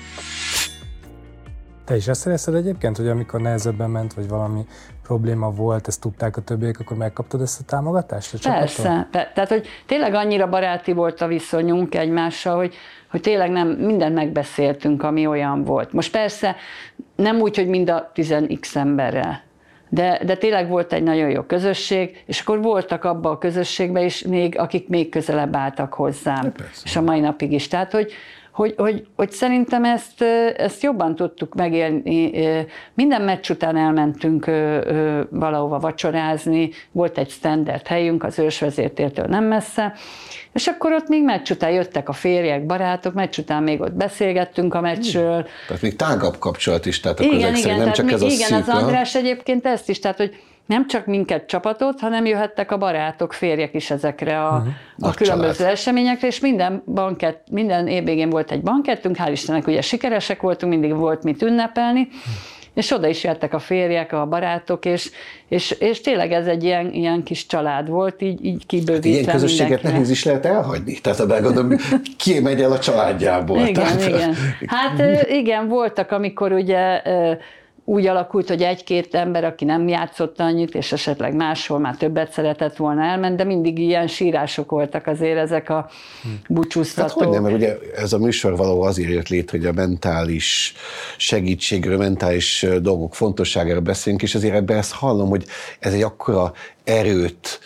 Te is ezt érezted egyébként, hogy amikor nehezebben ment, vagy valami probléma volt, ezt tudták a többiek, akkor megkaptad ezt a támogatást a csapattól? Persze. Tehát, hogy tényleg annyira baráti volt a viszonyunk egymással, hogy tényleg nem mindent megbeszéltünk, ami olyan volt. Most persze nem úgy, hogy mind a 10x emberrel, de tényleg volt egy nagyon jó közösség, és akkor voltak abban a közösségben is akik még közelebb álltak hozzám, és a mai napig is. Tehát, hogy szerintem ezt jobban tudtuk megélni. Minden meccs után elmentünk valahova vacsorázni, volt egy standard helyünk az ősvezértértől nem messze, és akkor ott még meccs után jöttek a férjek, barátok, meccs után még ott beszélgettünk a meccsről. Tehát még tágabb kapcsolat is, tehát akkor ezek szerint nem csak ez a szűk. Igen, az András egyébként ezt is, tehát hogy nem csak minket csapatot, hanem jöhettek a barátok, férjek is ezekre a különböző eseményekre, és minden évvégén volt egy bankettünk, hál' Istennek ugye sikeresek voltunk, mindig volt mit ünnepelni, és oda is jöttek a férjek, a barátok, és tényleg ez egy ilyen kis család volt, így kibővítve ilyen közösséget mindenkinek. nehéz is lehet elhagyni, tehát ha gondolom, ki megy el a családjából. Igen. Hát igen, voltak, amikor ugye úgy alakult, hogy egy-két ember, aki nem játszott annyit, és esetleg máshol már többet szeretett volna elmenni, de mindig ilyen sírások voltak azért ezek a búcsúztatók. Hát hogy nem, mert ugye ez a műsor valahol azért jött létre, hogy a mentális segítségről, mentális dolgok fontosságára beszélünk, és azért ebben ezt hallom, hogy ez egy akkora erőt,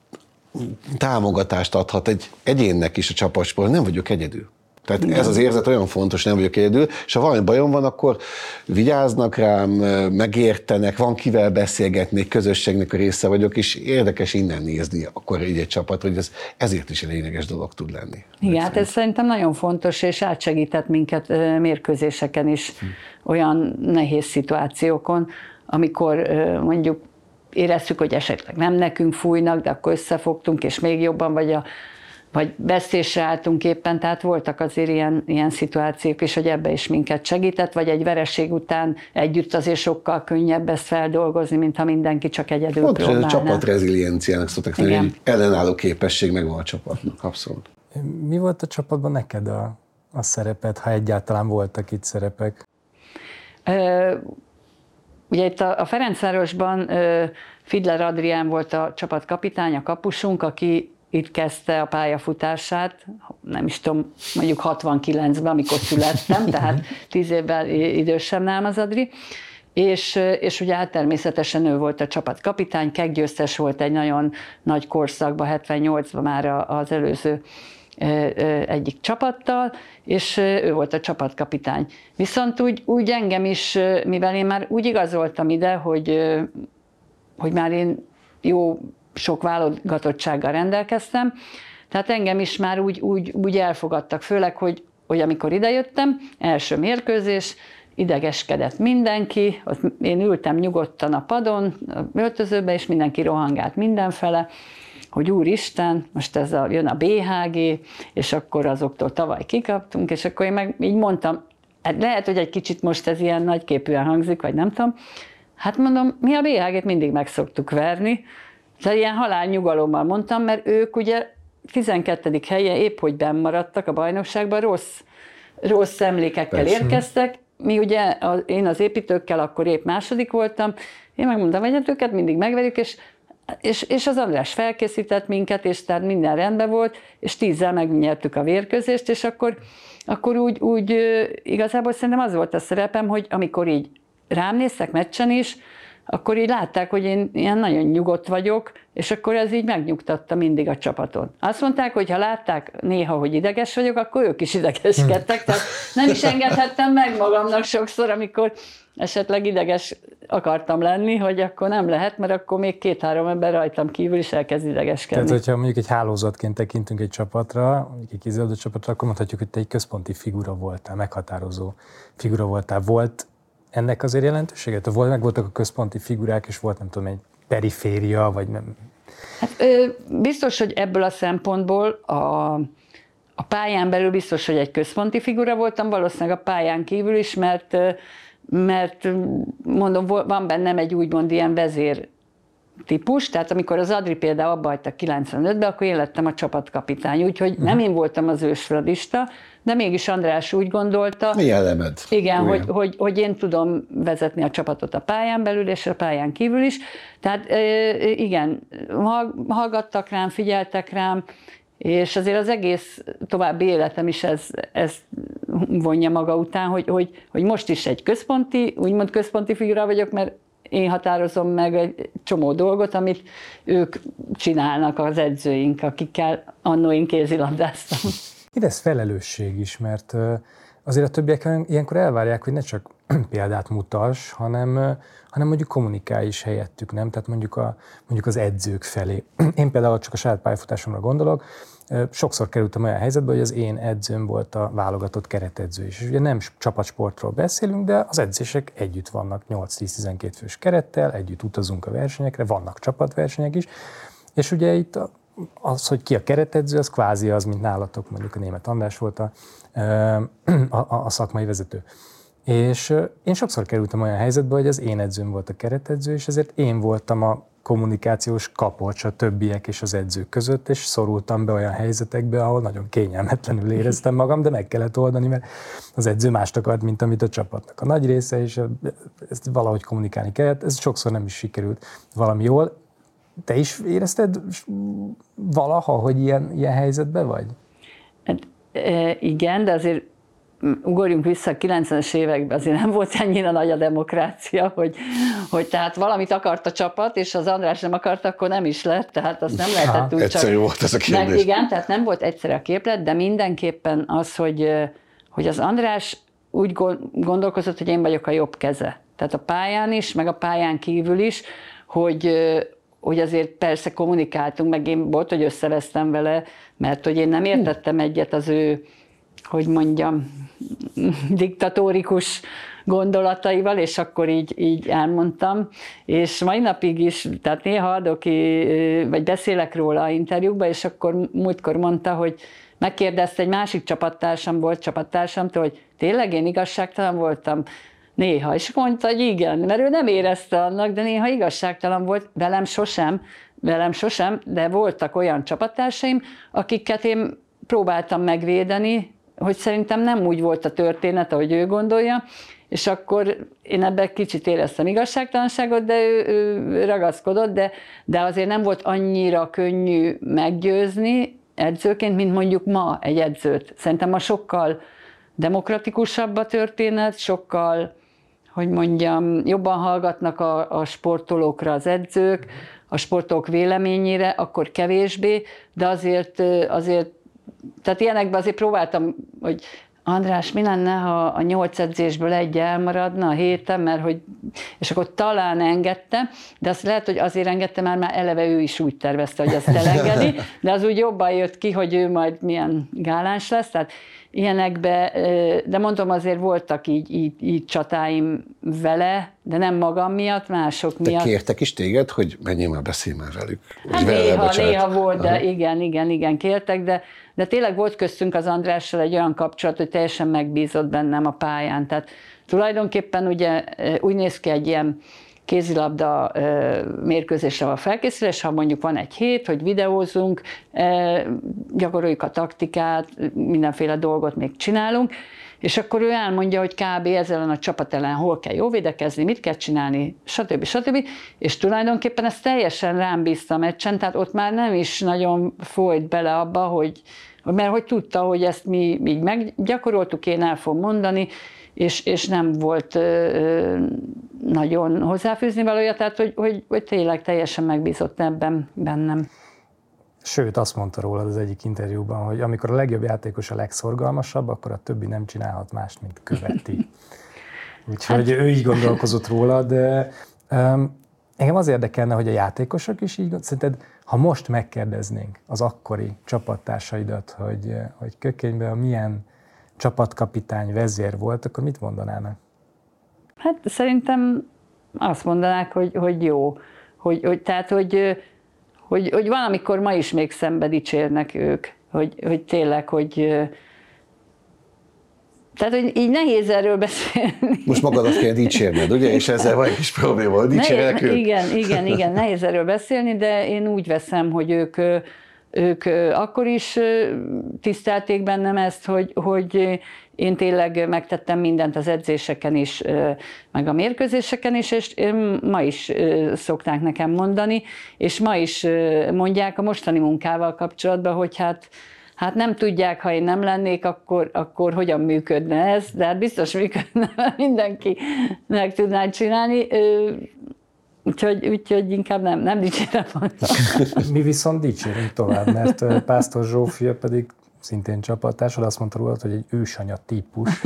támogatást adhat egy egyénnek is a csapatsportban, nem vagyok egyedül. Tehát ez az érzet olyan fontos, nem vagyok egyedül, és ha valami bajom van, akkor vigyáznak rám, megértenek, van kivel beszélgetni, közösségnek a része vagyok, és érdekes innen nézni akkor így egy csapat, hogy ez ezért is egy lényeges dolog tud lenni. Igen, hát ez szerintem nagyon fontos, és átsegített minket mérkőzéseken is, olyan nehéz szituációkon, amikor mondjuk éreztük, hogy esetleg nem nekünk fújnak, de akkor összefogtunk, és még jobban, vagy vesztésre álltunk éppen, tehát voltak azért ilyen szituációk is, hogy ebbe is minket segített, vagy egy vereség után együtt azért sokkal könnyebb ezt feldolgozni, mint ha mindenki csak egyedül próbálná. Ez a csapat rezilienciának szoktak lenni, hogy ellenálló képesség megvan a csapatnak, abszolút. Mi volt a csapatban neked a szereped, ha egyáltalán voltak itt szerepek? Ugye itt a Ferencvárosban Fidler Adrián volt a csapatkapitány, a kapusunk, aki itt kezdte a pályafutását, nem is tudom, mondjuk 69-ben, amikor születtem, tehát 10 évvel idősebb nálam az Adri, és ugye hát természetesen ő volt a csapatkapitány, kekkgyőztes volt egy nagyon nagy korszakban, 78-ban már az előző egyik csapattal, és ő volt a csapatkapitány. Viszont úgy engem is, mivel én már úgy igazoltam ide, hogy már én jó sok válogatottsággal rendelkeztem, tehát engem is már úgy elfogadtak, főleg, hogy amikor idejöttem, első mérkőzés, idegeskedett mindenki, ott én ültem nyugodtan a padon, a öltözőbe, és mindenki rohangált mindenfele, hogy úristen, most jön a BHG, és akkor azoktól tavaly kikaptunk, és akkor én meg így mondtam, lehet, hogy egy kicsit most ez ilyen nagyképűen hangzik, vagy nem tudom, hát mondom, mi a BHG-t mindig meg szoktuk verni, tehát ilyen halálnyugalommal mondtam, mert ők ugye 12. helyen épp hogy benn maradtak a bajnokságban, rossz emlékekkel érkeztek, mi ugye, én az építőkkel akkor épp második voltam, én megmondtam, hogy őket mindig megverjük, és az András felkészített minket, és tehát minden rendben volt, és 10-zel megnyertük a vérkőzést, és akkor úgy igazából szerintem az volt a szerepem, hogy amikor így rám néztek meccsen is, akkor így látták, hogy én ilyen nagyon nyugodt vagyok, és akkor ez így megnyugtatta mindig a csapaton. Azt mondták, hogy ha látták néha, hogy ideges vagyok, akkor ők is idegeskedtek, tehát nem is engedhettem meg magamnak sokszor, amikor esetleg ideges akartam lenni, hogy akkor nem lehet, mert akkor még 2-3 ember rajtam kívül is elkezd idegeskedni. Tehát, hogyha mondjuk egy hálózatként tekintünk egy csapatra, mondjuk egy kézilabda csapatra, akkor mondhatjuk, hogy te egy központi figura voltál, meghatározó figura voltál. Volt ennek azért jelentősége? Megvoltak a központi figurák, és volt, nem tudom, egy periféria, vagy nem? Hát, biztos, hogy ebből a szempontból a pályán belül biztos, hogy egy központi figura voltam, valószínűleg a pályán kívül is, mert mondom, van bennem egy úgymond ilyen vezér típus, tehát amikor az Adri például abba hagyta 95-ben, akkor én lettem a csapatkapitány, úgyhogy nem én voltam az ősradista, de mégis András úgy gondolta, mi jellemed? Igen, hogy én tudom vezetni a csapatot a pályán belül és a pályán kívül is. Tehát igen, hallgattak rám, figyeltek rám, és azért az egész további életem is ez vonja maga után, hogy most is egy úgymond központi figura vagyok, mert én határozom meg egy csomó dolgot, amit ők csinálnak, az edzőink, akikkel annó én kézilabdáztam. Ez felelősség is, mert azért a többiek ilyenkor elvárják, hogy ne csak példát mutass, hanem mondjuk kommunikálj is helyettük, nem? Tehát mondjuk az edzők felé. Én például csak a saját pályafutásomra gondolok, sokszor kerültem olyan helyzetbe, hogy az én edzőm volt a válogatott keretedző is. És ugye nem csapatsportról beszélünk, de az edzések együtt vannak 8-10-12 fős kerettel, együtt utazunk a versenyekre, vannak csapatversenyek is, és ugye itt az, hogy ki a keretedző, az kvázi az, mint nálatok, mondjuk a Németh András volt a szakmai vezető. És én sokszor kerültem olyan helyzetbe, hogy az én edzőm volt a keretedző, és ezért én voltam a kommunikációs kapocs a többiek és az edzők között, és szorultam be olyan helyzetekbe, ahol nagyon kényelmetlenül éreztem magam, de meg kellett oldani, mert az edző mást akart, mint amit a csapatnak a nagy része, és ezt valahogy kommunikálni kellett. Ez sokszor nem is sikerült valami jól. Te is érezted valaha, hogy ilyen helyzetben vagy? Hát, igen, de azért ugorjunk vissza a 90-es években, azért nem volt ennyire nagy a demokrácia, hogy tehát valamit akart a csapat, és az András nem akart, akkor nem is lett, tehát azt nem lehetett úgy egyszerű csak... volt ez a kérdés. Igen, tehát nem volt egyszerű a képlet, de mindenképpen az, hogy az András úgy gondolkozott, hogy én vagyok a jobb keze. Tehát a pályán is, meg a pályán kívül is, hogy azért persze kommunikáltunk, meg én volt, hogy összevesztem vele, mert hogy én nem értettem egyet az ő, hogy mondjam, diktatórikus gondolataival, és akkor így elmondtam. És mai napig is, tehát néha adok vagy beszélek róla interjúkban, és akkor múltkor mondta, hogy megkérdezte egy másik csapattársamtól, hogy tényleg én igazságtalan voltam? Néha. És mondta, hogy igen, mert ő nem érezte annak, de néha igazságtalan volt. Velem sosem, de voltak olyan csapattársaim, akiket én próbáltam megvédeni, hogy szerintem nem úgy volt a történet, ahogy ő gondolja, és akkor én ebben kicsit éreztem igazságtalanságot, de ő ragaszkodott, de azért nem volt annyira könnyű meggyőzni edzőként, mint mondjuk ma egy edzőt. Szerintem ma sokkal demokratikusabb a történet, sokkal, hogy mondjam, jobban hallgatnak a sportolókra az edzők, a sportolók véleményére, akkor kevésbé, de azért tehát ilyenekben azért próbáltam, hogy András, mi lenne, ha a 8 edzésből egy elmaradna a héten, mert hogy, és akkor talán engedtem, de azt lehet, hogy azért engedtem, már eleve ő is úgy tervezte, hogy azt elengedi, de az úgy jobban jött ki, hogy ő majd milyen gáláns lesz, tehát ilyenekbe, de mondom, azért voltak így csatáim vele, de nem magam miatt, mások miatt. De kértek is téged, hogy menjél már, beszélj már velük? Hát néha volt, de igen, kértek, de tényleg volt köztünk az Andrással egy olyan kapcsolat, hogy teljesen megbízott bennem a pályán. Tehát tulajdonképpen ugye úgy néz ki egy ilyen kézilabda mérkőzésre a felkészülés, ha mondjuk van egy hét, hogy videózunk, gyakoroljuk a taktikát, mindenféle dolgot még csinálunk, és akkor ő elmondja, hogy kb. Ezzel a csapat ellen hol kell jó védekezni, mit kell csinálni, stb. És tulajdonképpen ezt teljesen rám bízta a meccsen, tehát ott már nem is nagyon folyt bele abba, mert hogy tudta, hogy ezt mi így meggyakoroltuk, én el fogom mondani, és nem volt nagyon hozzáfűzni valója, tehát hogy tényleg teljesen megbízott ebben bennem. Sőt, azt mondta róla az egyik interjúban, hogy amikor a legjobb játékos a legszorgalmasabb, akkor a többi nem csinálhat mást, mint követi. Úgyhogy ő így gondolkozott róla, de engem az érdekelne, hogy a játékosok is így szerinted, ha most megkérdeznénk az akkori csapattársaidat, hogy Kökényben milyen csapatkapitány, vezér volt, akkor mit mondanának? Hát szerintem azt mondanák, hogy jó. Hogy valamikor ma is még szembe dicsérnek ők. Hogy tényleg, tehát, hogy így nehéz erről beszélni. Most magadat kell dicsérned, ugye? És ezzel van egy kis probléma, hogy dicsérnek ők. Igen, nehéz erről beszélni, de én úgy veszem, hogy ők akkor is tisztelték bennem ezt, hogy én tényleg megtettem mindent az edzéseken is, meg a mérkőzéseken is, és ma is szokták nekem mondani, és ma is mondják a mostani munkával kapcsolatban, hogy hát nem tudják, ha én nem lennék, akkor hogyan működne ez, de hát biztos működne, mindenki meg tudná csinálni. Úgyhogy inkább nem dicsérem. Mi viszont dicsérünk tovább, mert Pásztor Zsófia pedig szintén csapattársad, azt mondta róla, hogy egy ősanya típus.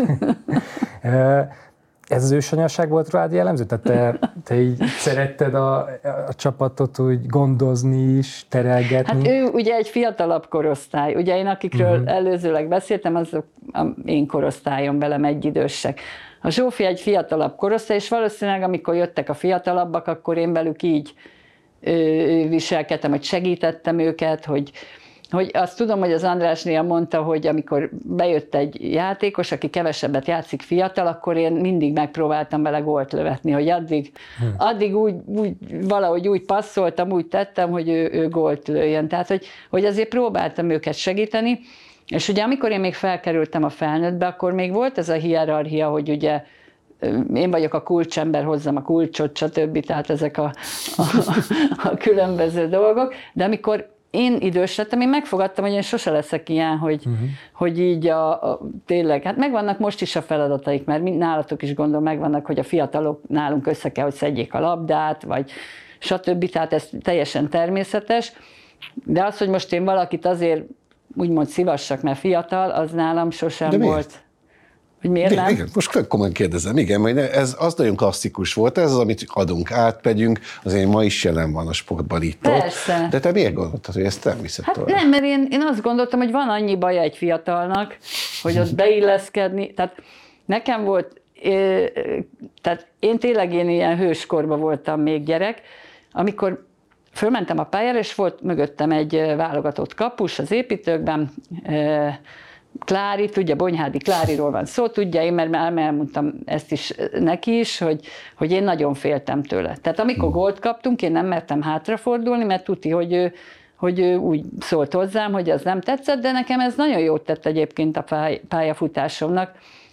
Ez az ősanyaság volt rád jellemző? Tehát te így szeretted a csapatot úgy gondozni is, terelgetni? Hát ő ugye egy fiatalabb korosztály. Ugye én akikről előzőleg beszéltem, azok én korosztályon velem egyidősek. A Zsófi egy fiatalabb korosztály, és valószínűleg amikor jöttek a fiatalabbak, akkor én velük így viselkedtem, hogy segítettem őket, hogy azt tudom, hogy az András néha mondta, hogy amikor bejött egy játékos, aki kevesebbet játszik fiatal, akkor én mindig megpróbáltam vele gólt lövetni, hogy addig valahogy úgy passzoltam, úgy tettem, hogy ő gólt lőjön. Tehát, hogy azért próbáltam őket segíteni, és ugye amikor én még felkerültem a felnőttbe, akkor még volt ez a hierarchia, hogy ugye én vagyok a kulcsember, hozzam a kulcsot, stb. Tehát ezek a különböző dolgok, de amikor én idős lettem, én megfogadtam, hogy én sose leszek ilyen, hogy így tényleg, hát megvannak most is a feladataik, mert nálatok is gondolom megvannak, hogy a fiatalok nálunk össze kell, hogy szedjék a labdát, vagy stb. Tehát ez teljesen természetes, de az, hogy most én valakit azért úgymond szívassak, mert fiatal, az nálam sosem volt. Hogy miért nem? Igen, most komolyan kérdezem, igen, mert ez az nagyon klasszikus volt, ez az, amit adunk, átmegyünk, azért ma is jelen van a sportban itt. Persze. De te miért gondoltad, hogy ezt nem viszed tovább? Nem, mert én azt gondoltam, hogy van annyi baja egy fiatalnak, hogy ott beilleszkedni. Tehát nekem volt, tehát én tényleg ilyen hőskorban voltam még gyerek, amikor fölmentem a pályára, és volt mögöttem egy válogatott kapus az építőkben, Klári, tudja, Bonyhádi Kláriról van szó, tudja én, mert elmondtam ezt is neki is, hogy én nagyon féltem tőle. Tehát amikor gólt kaptunk, én nem mertem hátrafordulni, mert tuti, hogy ő úgy szólt hozzám, hogy az nem tetszett, de nekem ez nagyon jót tett egyébként a pályafutásomnak,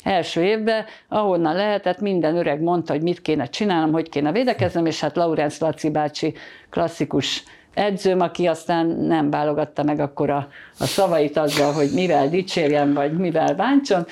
első évben, ahonnan lehetett, minden öreg mondta, hogy mit kéne csinálnom, hogy kéne védekeznem, és hát Laurenc Laci bácsi klasszikus edzőm, aki aztán nem válogatta meg akkor a szavait azzal, hogy mivel dicsérjem, vagy mivel bántson,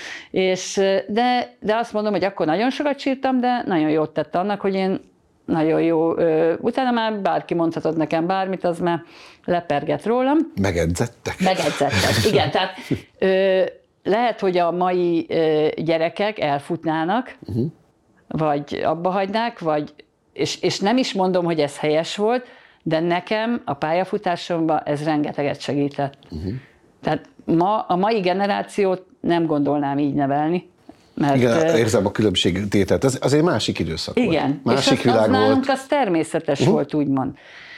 de azt mondom, hogy akkor nagyon sokat sírtam, de nagyon jót tett annak, hogy én nagyon jó, utána már bárki mondhatott nekem bármit, az már leperget rólam. Megedzettek, igen, tehát lehet, hogy a mai gyerekek elfutnának, vagy abba hagynák, és nem is mondom, hogy ez helyes volt, de nekem a pályafutásomban ez rengeteget segített. Tehát a mai generációt nem gondolnám így nevelni. Mert, igen, érzem a különbségtételt. Ez egy másik időszak igen, volt. Másik és világ volt. Nálunk az természetes volt, úgymond.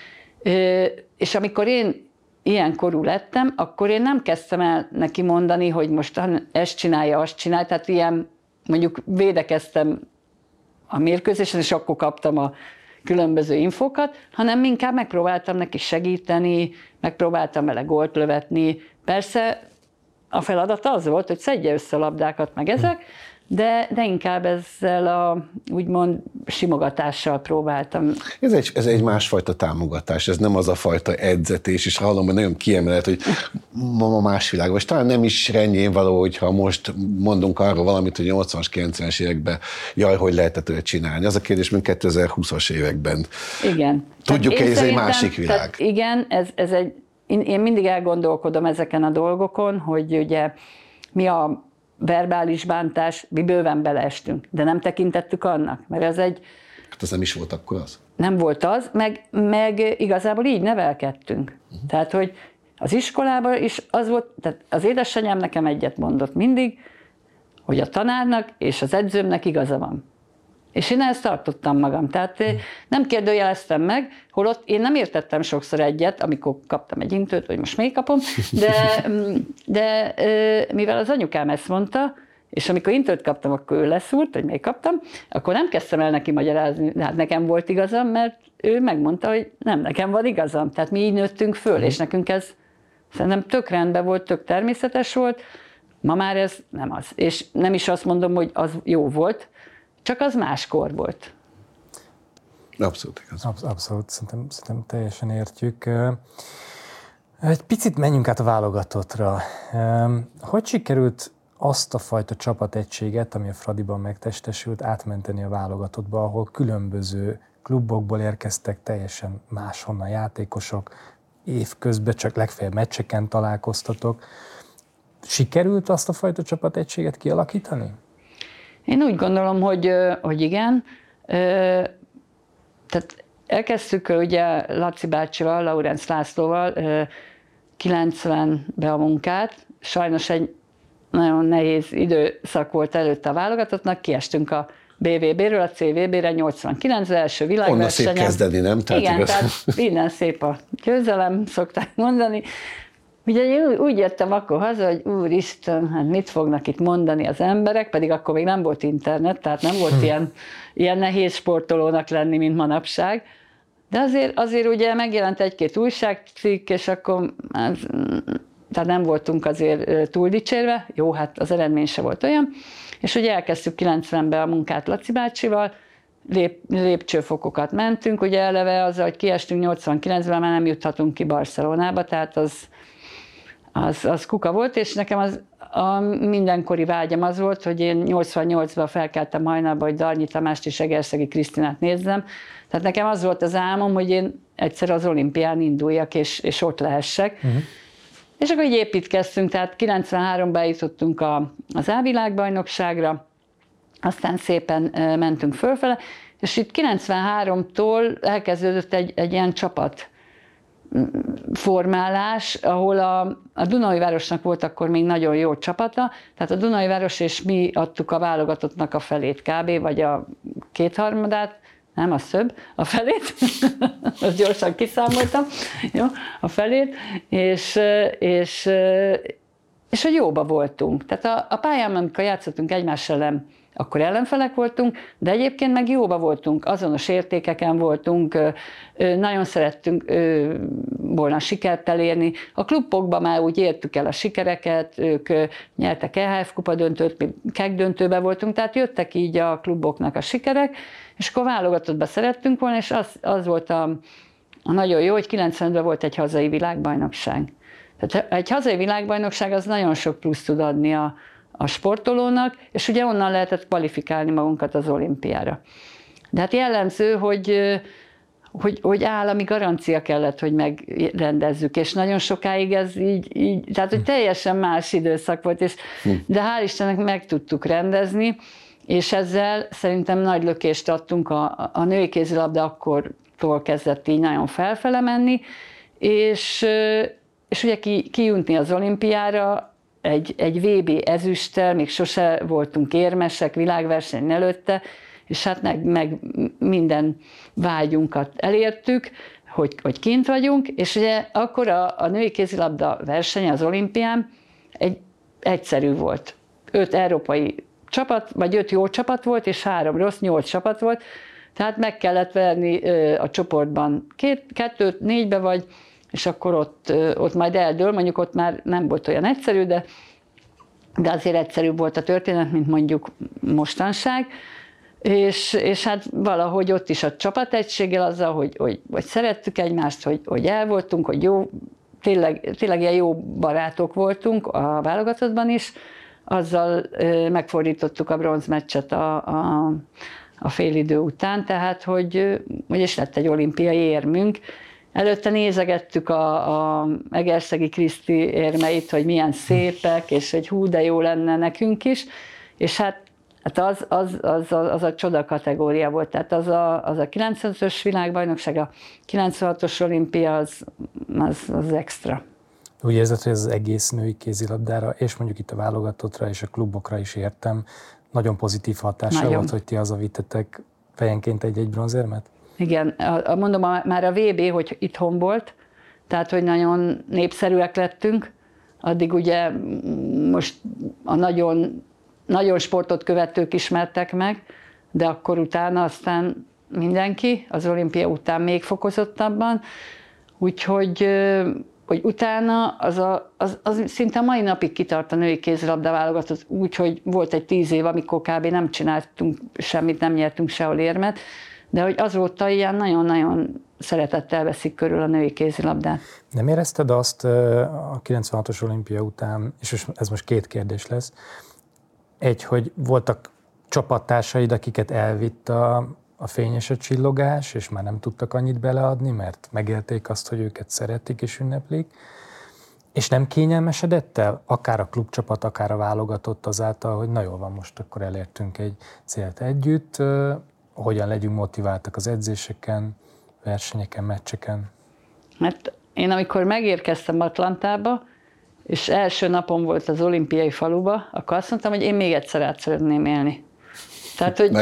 És amikor én ilyen korú lettem, akkor én nem kezdtem el neki mondani, hogy most ezt csinálja, azt csinálja, tehát ilyen, mondjuk védekeztem a mérkőzésen, és akkor kaptam a különböző infókat, hanem inkább megpróbáltam neki segíteni, megpróbáltam vele gólt lövetni. Persze a feladat az volt, hogy szedje össze a labdákat meg ezek, de inkább ezzel a úgymond simogatással próbáltam. Ez egy másfajta támogatás, ez nem az a fajta edzetés, és hallom, hogy nagyon kiemelet, hogy ma más világban, és talán nem is rendjén való, hogyha most mondunk arról valamit, hogy 80-as, 90-es években, jaj, hogy lehetett őt csinálni. Az a kérdés, mint 2020-as években. Igen. Tudjuk-e, ez egy másik világ? Tehát igen, ez egy, én mindig elgondolkodom ezeken a dolgokon, hogy ugye mi a verbális bántás, mi bőven beleestünk, de nem tekintettük annak, mert ez egy... Hát az nem is volt akkor az? Nem volt az, meg igazából így nevelkedtünk. Tehát, hogy az iskolában is az volt, tehát az édesanyám nekem egyet mondott mindig, hogy a tanárnak és az edzőmnek igaza van. És én ezt tartottam magam. Tehát nem kérdőjeleztem meg, holott én nem értettem sokszor egyet, amikor kaptam egy intőt, vagy most még kapom, de mivel az anyukám ezt mondta, és amikor intőt kaptam, akkor ő leszúrt, hogy még kaptam, akkor nem kezdtem el neki magyarázni, hát nekem volt igazam, mert ő megmondta, hogy nem nekem van igazam. Tehát mi így nőttünk föl, és nekünk ez szerintem tök rendben volt, tök természetes volt. Ma már ez nem az. És nem is azt mondom, hogy az jó volt, csak az máskor volt. Abszolút igaz. Abszolút, szerintem teljesen értjük. Egy picit menjünk át a válogatottra. Hogy sikerült azt a fajta csapategységet, ami a Fradiban megtestesült, átmenteni a válogatottba, ahol különböző klubokból érkeztek teljesen máshonnan játékosok, évközben csak legfeljebb meccseken találkoztatok. Sikerült azt a fajta csapategységet kialakítani? Én úgy gondolom, hogy igen. Tehát elkezdtük ugye Laci bácsival, Laurenc Lászlóval 90-be a munkát. Sajnos egy nagyon nehéz időszak volt előtte a válogatottnak, kiestünk a BVB-ről a CVB-re 89, az első világversenyen. Onnan szép kezdeni, nem? Tehát igen, tehát innen szép a győzelem, szokták mondani. Ugye én úgy jöttem akkor haza, hogy úristen, hát mit fognak itt mondani az emberek, pedig akkor még nem volt internet, tehát nem volt ilyen nehéz sportolónak lenni, mint manapság. De azért ugye megjelent egy-két újságcikk, és akkor tehát nem voltunk azért túl dicsérve. Jó, hát az eredmény se volt olyan. És ugye elkezdtük 90-ben a munkát Laci bácsival, lépcsőfokokat mentünk, ugye eleve azzal, hogy kiestünk 89-ben, már nem juthatunk ki Barcelonába, tehát az kuka volt, és nekem a mindenkori vágyam az volt, hogy én 88-ban felkeltem hajnalba, hogy Darnyi Tamást és Egerszegi Krisztinát nézzem. Tehát nekem az volt az álmom, hogy én egyszer az olimpián induljak, és ott lehessek. És akkor így építkeztünk, tehát 93-ban eljutottunk az A-világbajnokságra, aztán szépen mentünk fölfele, és itt 93-tól elkezdődött egy ilyen csapat formálás, ahol a Dunaújvárosnak volt akkor még nagyon jó csapata, tehát a Dunaújváros és mi adtuk a válogatottnak a felét kb. Vagy a kétharmadát, nem, az több, a felét, azt gyorsan kiszámoltam, jó, a felét, és és hogy jóba voltunk. Tehát a pályán, amikor játszottunk egymás ellen, akkor ellenfelek voltunk, de egyébként meg jóba voltunk, azonos értékeken voltunk, nagyon szerettünk volna sikert elérni. A klubokban már úgy értük el a sikereket, ők nyertek EHF kupa döntőt, mi KEK döntőben voltunk, tehát jöttek így a kluboknak a sikerek, és akkor válogatottba szerettünk volna, és az volt a nagyon jó, hogy 95-ben volt egy hazai világbajnokság. Tehát egy hazai világbajnokság az nagyon sok plusz tud adni a sportolónak, és ugye onnan lehetett kvalifikálni magunkat az olimpiára. De hát jellemző, hogy állami garancia kellett, hogy megrendezzük, és nagyon sokáig ez így tehát hogy teljesen más időszak volt, de hál' Istennek meg tudtuk rendezni, és ezzel szerintem nagy lökést adtunk, a női kézilabda akkortól kezdett így nagyon felfele menni, és ugye kijutni az olimpiára, egy VB ezüsttel, még sose voltunk érmesek, világverseny előtte, és hát meg minden vágyunkat elértük, hogy kint vagyunk, és ugye akkor a női kézilabda verseny az olimpián egyszerű volt. 5 európai csapat, vagy 5 jó csapat volt, és 3 rossz, 8 csapat volt, tehát meg kellett verni a csoportban 2-t, 4-be vagy, és akkor ott majd eldől, mondjuk ott már nem volt olyan egyszerű, de azért egyszerűbb volt a történet, mint mondjuk mostanság, és hát valahogy ott is a csapategységgel azzal, hogy szerettük egymást, hogy el voltunk, hogy jó, tényleg ilyen jó barátok voltunk a válogatottban is, azzal megfordítottuk a bronzmeccset a félidő után, tehát hogy is lett egy olimpiai érmünk. Előtte nézegettük a Egerszegi Kriszti érmeit, hogy milyen szépek, és hogy hú, de jó lenne nekünk is, és hát az a csoda kategória volt, tehát az a 95-ös világbajnokság, a 96-os olimpia az extra. Úgy érzed, hogy ez az egész női kézilabdára, és mondjuk itt a válogatottra és a klubokra is értem, nagyon pozitív hatása volt, hogy ti hazavittetek fejenként egy bronzérmet? Igen, mondom, már a VB, hogy itthon volt, tehát hogy nagyon népszerűek lettünk, addig ugye most a nagyon sportot követők ismertek meg, de akkor utána aztán mindenki, az olimpia után még fokozottabban, úgyhogy hogy utána az szinte a mai napig kitart a női kézilabda válogatott, úgyhogy volt egy 10 év, amikor kb. Nem csináltunk semmit, nem nyertünk sehol érmet, de hogy azóta ilyen nagyon-nagyon szeretettel veszik körül a női kézilabdát. Nem érezted azt a 96-os olimpia után, és ez most 2 kérdés lesz, hogy voltak csapattársaid, akiket elvitt a fényes a csillogás, és már nem tudtak annyit beleadni, mert megélték azt, hogy őket szeretik és ünneplik, és nem kényelmesedett el, akár a klubcsapat, akár a válogatott azáltal, hogy na jól van, most akkor elértünk egy célt együtt, hogyan legyünk motiváltak az edzéseken, versenyeken, meccseken? Mert én amikor megérkeztem Atlantába, és első napom volt az olimpiai faluba, akkor azt mondtam, hogy én még egyszer át szeretném élni. Tehát, hogy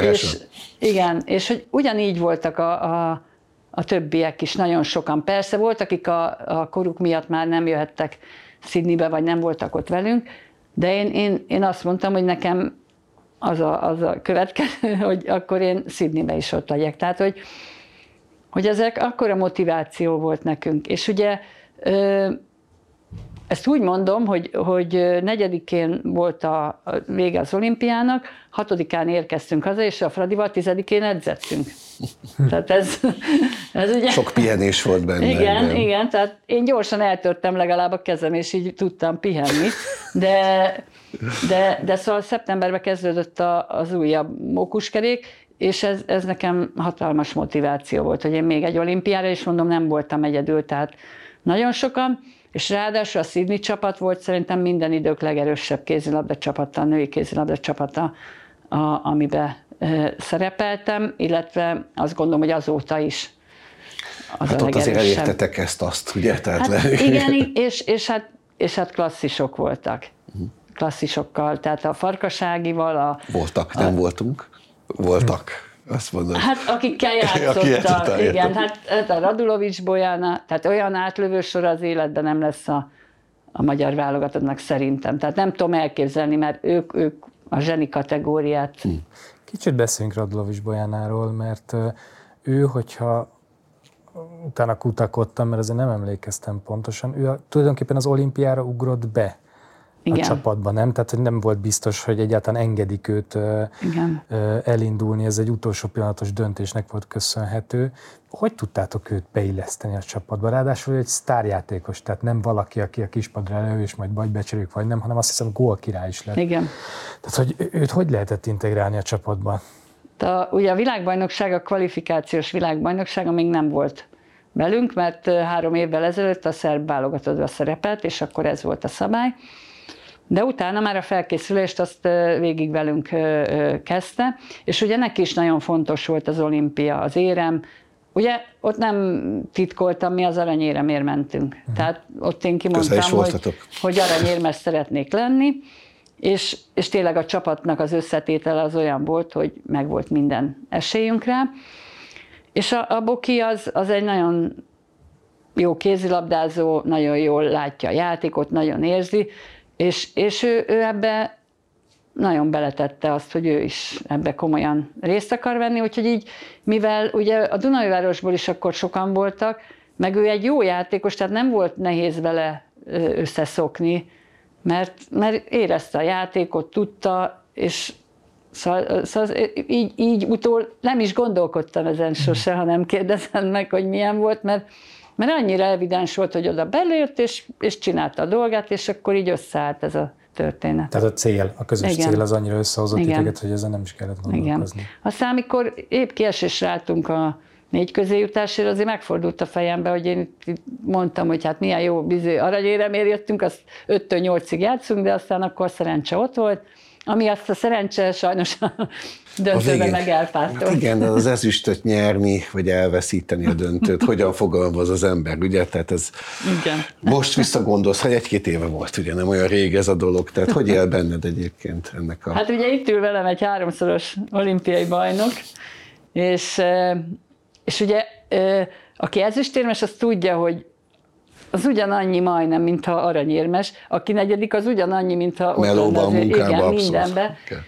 és hogy ugyanígy voltak a többiek is, nagyon sokan. Persze volt, akik a koruk miatt már nem jöhettek Sydneybe, vagy nem voltak ott velünk, de én azt mondtam, hogy nekem az a következő, hogy akkor én Sydneybe is ott legyek. Tehát, hogy ezek akkora motiváció volt nekünk. És ugye ezt úgy mondom, hogy 4-én volt a vége az olimpiának, 6-án érkeztünk haza, és a Fradival 10-én edzettünk. Tehát ez ugye... Sok pihenés volt benne. Igen, tehát én gyorsan eltörtem legalább a kezem, és így tudtam pihenni, de szóval szeptemberben kezdődött az újabb mókuskerék, és ez nekem hatalmas motiváció volt, hogy én még egy olimpiára, és mondom, nem voltam egyedül, tehát nagyon sokan, és ráadásul a Sydney csapat volt szerintem minden idők legerősebb kézilabda csapata, a női kézilabda csapata, amiben szerepeltem, illetve azt gondolom, hogy azóta is az hát a ott azért legerősebb. elértetek ezt, azt, ugye? Tehát hát igen, és hát klasszisok voltak. Klasszisokkal, tehát a Farkaságival, voltak, nem voltunk. Voltak, azt mondom. Hát akikkel játszottak, igen, hát a Radulovics Bojana, tehát olyan átlövő sor az életben nem lesz a magyar válogatottnak szerintem. Tehát nem tudom elképzelni, mert ők a zseni kategóriát. Kicsit beszéljünk Radulovics Bojánáról, mert ő, hogyha utána kutakodtam, mert azért nem emlékeztem pontosan, ő tulajdonképpen az olimpiára ugrott be a csapatban, nem? Tehát, hogy nem volt biztos, hogy egyáltalán engedik őt elindulni, ez egy utolsó pillanatos döntésnek volt köszönhető. Hogy tudtátok őt beilleszteni a csapatba? Ráadásul egy sztárjátékos, tehát nem valaki, aki a kispadra elő, és majd vagy becseréljük, vagy nem, hanem azt hiszem gólkirály is lett. Igen. Tehát, hogy őt hogy lehetett integrálni a csapatba? Ugye a világbajnokság, a kvalifikációs világbajnoksága még nem volt velünk, mert 3 évvel ezelőtt a szerb válogatottban szerepelt, és akkor ez volt a szabály. De utána már a felkészülést azt végig velünk kezdte, és ugye neki is nagyon fontos volt az olimpia, az érem. Ugye ott nem titkoltam, mi az aranyéremért mentünk. Tehát ott én kimondtam, hogy aranyérmes szeretnék lenni, és tényleg a csapatnak az összetétele az olyan volt, hogy megvolt minden esélyünk rá. És a Boki az egy nagyon jó kézilabdázó, nagyon jól látja a játékot, nagyon érzi, és ő ebbe nagyon beletette azt, hogy ő is ebbe komolyan részt akar venni, úgyhogy így, mivel ugye a Dunaújvárosból is akkor sokan voltak, meg ő egy jó játékos, tehát nem volt nehéz vele összeszokni, mert érezte a játékot, tudta, és szóval így utól nem is gondolkodtam ezen sose, ha nem kérdezem meg, hogy milyen volt, mert annyira evidens volt, hogy oda belért, és csinálta a dolgát, és akkor így összeállt ez a történet. Tehát a cél, a közös cél az annyira összehozott titeket, hogy ezen nem is kellett gondolkozni. Igen. Aztán, amikor épp kiesésre álltunk a 4 közéjutásért, azért megfordult a fejembe, hogy én mondtam, hogy hát milyen jó aranyéremért jöttünk, azt 5-től 8-ig játszunk, de aztán akkor szerencse ott volt, ami azt a szerencse sajnos döntőben meg elpártolt. Igen, az ezüstöt nyerni, vagy elveszíteni a döntőt, hogyan fogalmaz az ember, ugye? Tehát ez igen. Most visszagondolsz, hogy 1-2 éve volt, ugye nem olyan rég ez a dolog, tehát hogy él benned egyébként ennek a... Hát ugye itt ül velem egy 3-szoros olimpiai bajnok, és ugye aki ezüstérmes, az tudja, hogy az ugyanannyi majdnem, mintha aranyérmes, aki 4. az ugyanannyi, mintha ott melóban, lenne, munkában, igen, abszolút. mindenben. Okay.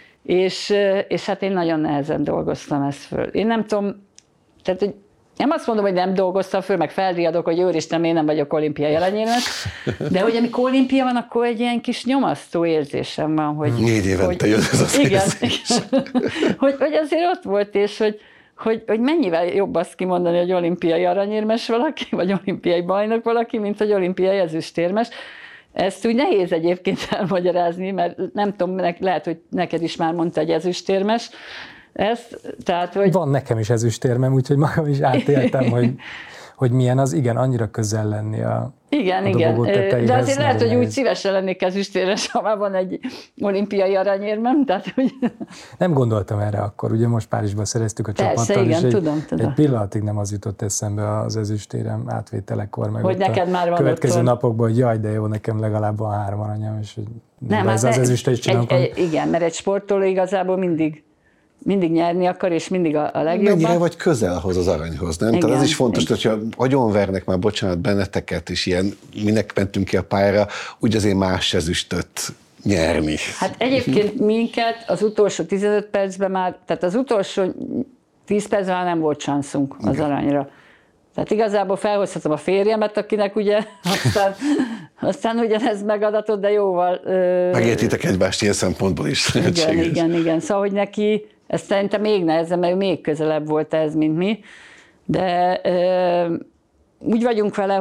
És hát én nagyon nehezen dolgoztam ezt föl. Én nem tudom, tehát hogy nem azt mondom, hogy nem dolgoztam föl, meg felriadok, hogy Úristen, én nem vagyok olimpiai aranyérmes, de hogy amikor olimpia van, akkor egy ilyen kis nyomasztó érzésem van, hogy... 4 évente jön ez az érzés. hogy azért ott volt, és hogy mennyivel jobb azt kimondani, hogy olimpiai aranyérmes valaki, vagy olimpiai bajnok valaki, mint hogy olimpiai ezüstérmes. Ezt úgy nehéz egyébként elmagyarázni, mert nem tudom, lehet, hogy neked is már mondta, hogy ezüstérmes. Tehát, hogy... Van nekem is ezüstérmem, úgyhogy magam is átéltem, hogy milyen az, igen, annyira közel lenni a dolgok tetejéhez. De azért lehet, hogy úgy szívesen lennék ezüstérmes, ha már van egy olimpiai aranyérmem. Tehát, hogy... Nem gondoltam erre akkor, ugye most Párizsban szereztük a csapattal, igen, és tudom. Egy pillanatig nem az jutott eszembe az ezüstérem átvételekor, meg hogy neked már van következő otthon. Napokban, hogy jaj, de jó, nekem legalább van 3 aranyam, és nem, ez az ezüstre is csinálom. Igen, mert egy sportoló igazából mindig nyerni akar, és mindig a legjobban. Mennyire vagy közel ahhoz az aranyhoz, nem? Igen, tehát ez is fontos, hogyha agyonvernek már, bocsánat, benneteket, és ilyen, minek mentünk ki a pályára, úgy azért más ezüstöt nyerni. Hát egyébként minket az utolsó 15 percben már, tehát az utolsó 10 percben már nem volt szanszunk az aranyra. Tehát igazából felhozhatom a férjemet, akinek ugye aztán ugyanez megadatott, de jóval... Megértitek egymást ilyen szempontból is. Igen. Szóval, hogy neki ez szerintem még nehezebb, mert ő még közelebb volt ez, mint mi. De úgy vagyunk vele,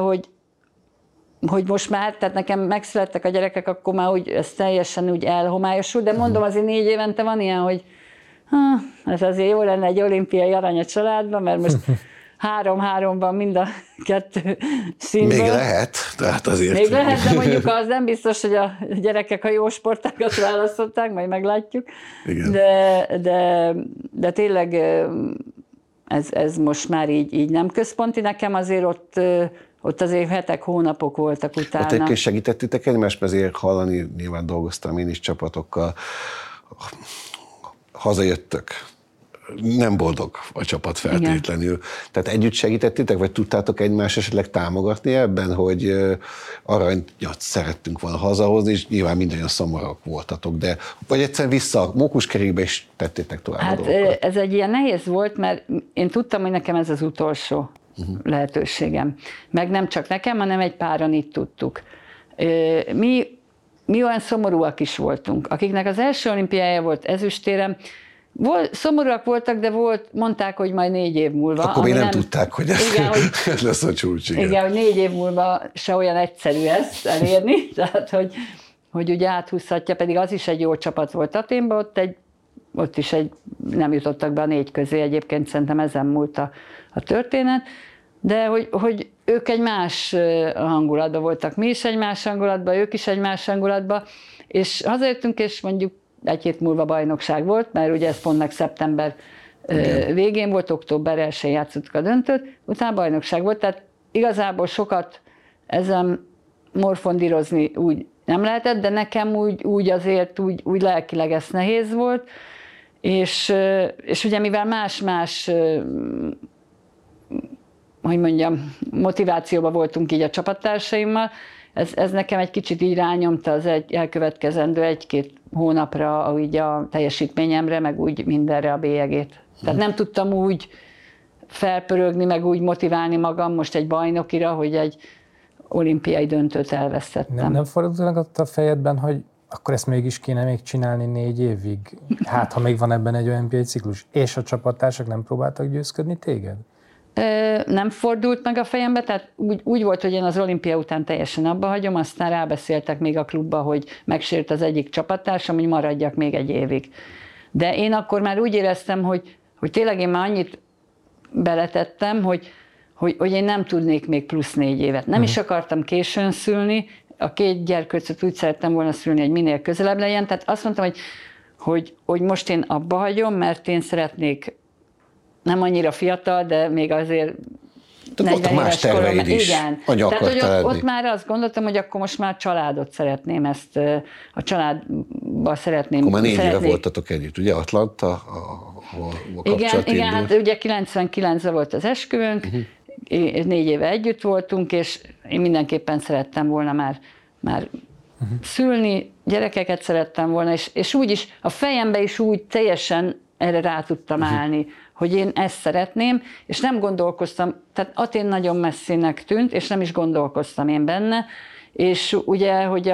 hogy most már, tehát nekem megszülettek a gyerekek, akkor már úgy, ez teljesen úgy elhomályosult, de mondom, azért 4 évente van ilyen, hogy ez azért jó lenne egy olimpiai arany a családban, mert most 3-3-ban mind a 2 színből. Még lehet, tehát azért. Még lehet, de mondjuk az nem biztos, hogy a gyerekek a jó sportágat választották, majd meglátjuk. Igen. De tényleg ez most már így nem központi. Nekem azért ott azért hetek, hónapok voltak utána. Ott egyébként segítettétek egymást, ezért hallani, nyilván dolgoztam én is csapatokkal. Hazajöttök, nem boldog a csapat feltétlenül. Igen. Tehát együtt segítettétek, vagy tudtátok egymást esetleg támogatni ebben, hogy aranyat szerettünk volna hazahozni, és nyilván mindannyian szomorúak voltatok, de vagy egyszerűen vissza a mókuskerékbe, és tettétek tovább a dolgokat? Ez egy ilyen nehéz volt, mert én tudtam, hogy nekem ez az utolsó lehetőségem. Meg nem csak nekem, hanem egy páran itt tudtuk. Mi olyan szomorúak is voltunk, akiknek az első olimpiája volt ezüstérem, szomorúak voltak, de mondták, hogy majd 4 év múlva. Akkor még nem tudták, hogy ez lesz a csúcs. Igen, hogy 4 év múlva se olyan egyszerű ezt elérni, tehát hogy ugye áthúzhatja, pedig az is egy jó csapat volt Athénban, ott is nem jutottak be a 4 közé, egyébként szerintem ezen múlt a történet, de hogy ők egy más hangulatban voltak, mi is egy más hangulatban, ők is egy más hangulatban, és hazajöttünk, és mondjuk 1 hét múlva bajnokság volt, mert ugye ez pont meg szeptember végén volt, október 1-én játszottuk a döntőt, utána bajnokság volt, tehát igazából sokat ezen morfondírozni úgy nem lehetett, de nekem úgy azért úgy lelkileg ez nehéz volt, és ugye mivel más-más hogy mondjam, motivációban voltunk így a csapattársaimmal, ez nekem egy kicsit így rányomta az elkövetkezendő 1-2 hónapra így a teljesítményemre, meg úgy mindenre a bélyegét. Tehát nem tudtam úgy felpörögni, meg úgy motiválni magam most egy bajnokira, hogy egy olimpiai döntőt elvesztettem. Nem fordult meg ott a fejedben, hogy akkor ezt mégis kéne még csinálni 4 évig? Hát, ha még van ebben egy olimpiai ciklus, és a csapattársak nem próbáltak győzködni téged? Nem fordult meg a fejembe, tehát úgy volt, hogy én az olimpia után teljesen abba hagyom, aztán rábeszéltek még a klubba, hogy megsért az egyik csapattársam, hogy maradjak még 1 évig. De én akkor már úgy éreztem, hogy tényleg én már annyit beletettem, hogy én nem tudnék még plusz 4 évet. Nem is akartam későn szülni, a 2 gyerkőcöt úgy szerettem volna szülni, hogy minél közelebb legyen, tehát azt mondtam, hogy most én abba hagyom, mert én szeretnék nem annyira fiatal, de még azért 40 éves korom. Igen. Tehát, hogy ott már azt gondoltam, hogy akkor most már családot szeretném, ezt a családba szeretném. Akkor már 4 éve voltatok együtt, ugye Atlanta, ahol kapcsolat igen, hát ugye 99-ben volt az esküvőnk, 4 éve együtt voltunk, és én mindenképpen szerettem volna már szülni, gyerekeket szerettem volna, és úgy is, a fejembe is úgy teljesen erre rá tudtam állni, hogy én ezt szeretném, és nem gondolkoztam, tehát Athén nagyon messzinek tűnt, és nem is gondolkoztam én benne, és ugye, hogy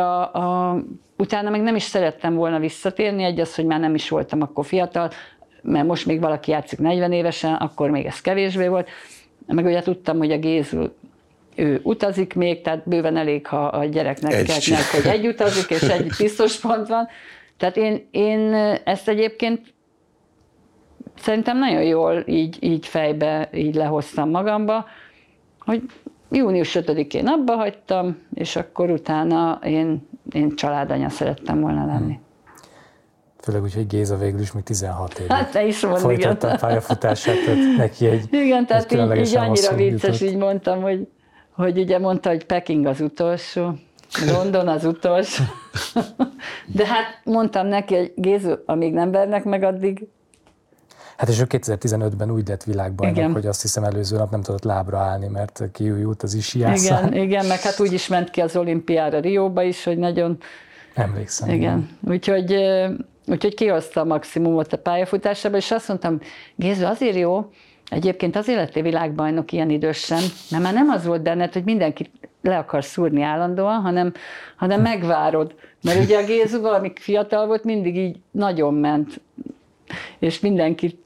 utána meg nem is szerettem volna visszatérni, egy az, hogy már nem is voltam akkor fiatal, mert most még valaki játszik 40 évesen, akkor még ez kevésbé volt, meg ugye tudtam, hogy a Gézu, ő utazik még, tehát bőven elég, ha a gyereknek hogy egy utazik, és egy biztos pont van. Tehát én ezt egyébként szerintem nagyon jól így fejbe így lehoztam magamba, hogy június 5-én abba hagytam, és akkor utána én családanya szerettem volna lenni. Főleg úgy, hogy Géza végül is még 16 évig hát te is mondd, folytatta a pályafutását, tehát neki igen, tehát így annyira vicces, így mondtam, hogy ugye mondta, hogy Peking az utolsó, London az utolsó, de hát mondtam neki, hogy Gézu, amíg nem vernek meg, addig. Hát és ő 2015-ben úgy lett világbajnok, igen, hogy azt hiszem előző nap nem tudott lábra állni, mert kiújult az isiászán. Igen, meg hát úgy is ment ki az olimpiára Rióba is, hogy nagyon... Emlékszem. Igen. Úgyhogy kihozta a maximumot a pályafutásába, és azt mondtam, Gézu, azért jó, egyébként azért lettél világbajnok ilyen idősen, mert már nem az volt benned, hogy mindenki le akar szúrni állandóan, hanem megvárod. Mert ugye a Gézu valamik fiatal volt, mindig így nagyon ment. És mindenki,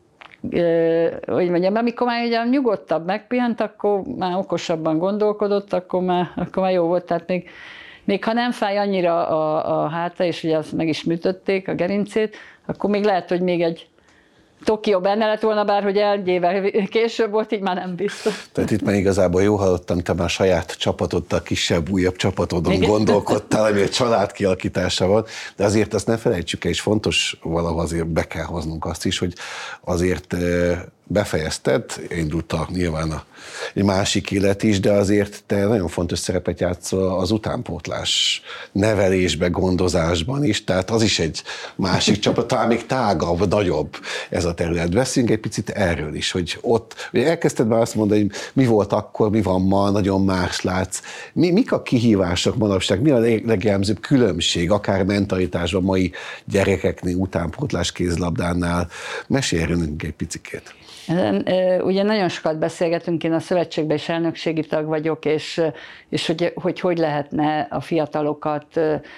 hogy mondjam, amikor már ugye nyugodtabb, megpihent, akkor már okosabban gondolkodott, akkor már jó volt. Tehát még ha nem fáj annyira a háta, és ugye azt meg is műtötték, a gerincét, akkor még lehet, hogy még egy Tokió benne lett volna, bár hogy 1 évvel később volt, így már nem biztos. Tehát itt már igazából jó hallottam, te már saját csapatoddal, kisebb, újabb csapatodon gondolkodtál, ami egy család kialakítása van, de azért azt ne felejtsük el, és fontos valahol azért be kell hoznunk azt is, hogy azért befejezted, indult nyilván egy másik élet is, de azért te nagyon fontos szerepet játszol az utánpótlás nevelésben, gondozásban is, tehát az is egy másik csapat, talán még tágabb, nagyobb ez a terület. Beszéljünk egy picit erről is, hogy ott, hogy elkezdted már azt mondani, hogy mi volt akkor, mi van ma, nagyon más látsz. Mik a kihívások manapság, mi a legjellemzőbb különbség, akár mentalitásban, mai gyerekeknél, utánpótlás kézilabdánál? Mesélj egy picikét. Ugye nagyon sokat beszélgetünk, én a szövetségben is elnökségi tag vagyok, és hogy lehetne a fiatalokat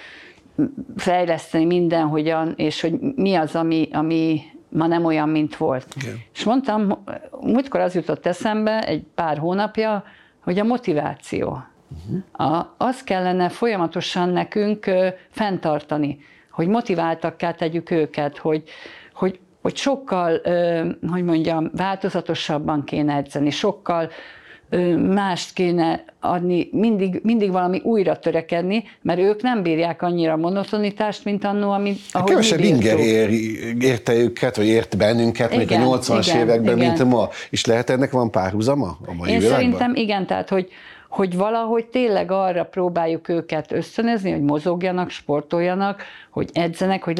fejleszteni mindenhogyan, és hogy mi az, ami ma nem olyan, mint volt. Igen. És mondtam, múltkor az jutott eszembe egy pár hónapja, hogy a motiváció. Az kellene folyamatosan nekünk fenntartani, hogy motiváltakká tegyük őket, hogy sokkal, hogy mondjam, változatosabban kéne edzeni, sokkal mást kéne adni, mindig valami újra törekedni, mert ők nem bírják annyira a monotonitást, mint annó, ahogy kevesebb inger érte őket, vagy ért bennünket, még a 80-as években, mint ma. És lehet ennek van párhuzama a mai világban? Szerintem igen, tehát hogy valahogy tényleg arra próbáljuk őket ösztönözni, hogy mozogjanak, sportoljanak, hogy edzenek, hogy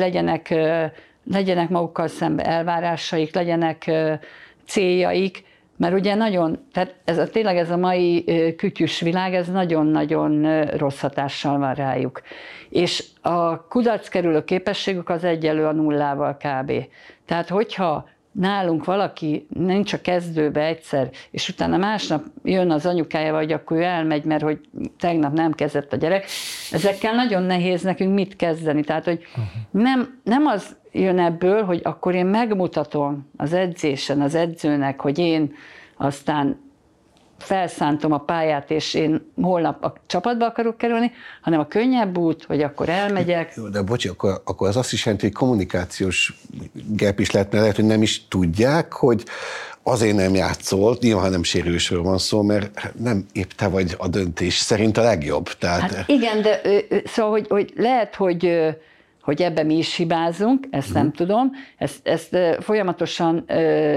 legyenek magukkal szembe elvárásaik, legyenek céljaik, mert ugye tehát tényleg ez a mai kütyűs világ, ez nagyon-nagyon rossz hatással van rájuk. És a kudarc kerülő képességük az egyenlő a nullával kb. Tehát hogyha nálunk valaki nincs a kezdőbe egyszer, és utána másnap jön az anyukája, vagy akkor ő elmegy, mert hogy tegnap nem kezdett a gyerek, ezekkel nagyon nehéz nekünk mit kezdeni. Tehát, hogy nem az jön ebből, hogy akkor én megmutatom az edzésen, az edzőnek, hogy én aztán felszántom a pályát, és én holnap a csapatba akarok kerülni, hanem a könnyebb út, hogy akkor elmegyek. Jó, de bocsi, akkor az azt is jelenti, hogy kommunikációs gap is lehet, hogy nem is tudják, hogy azért nem játszol, nyilván nem sérülésről van szó, mert nem épp te vagy a döntés szerint a legjobb. Tehát... Hát igen, de szóval, hogy lehet, hogy ebben mi is hibázunk, ezt nem tudom, ezt folyamatosan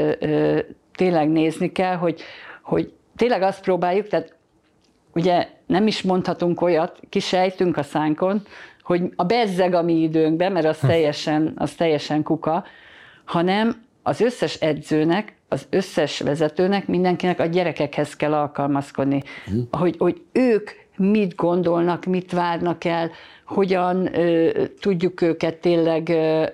tényleg nézni kell, hogy tényleg azt próbáljuk, tehát ugye nem is mondhatunk olyat, kisejtünk a szánkon, hogy a bezzeg a mi időnkben, mert az teljesen kuka, hanem az összes edzőnek, az összes vezetőnek, mindenkinek a gyerekekhez kell alkalmazkodni. Hogy ők mit gondolnak, mit várnak el, hogyan tudjuk őket tényleg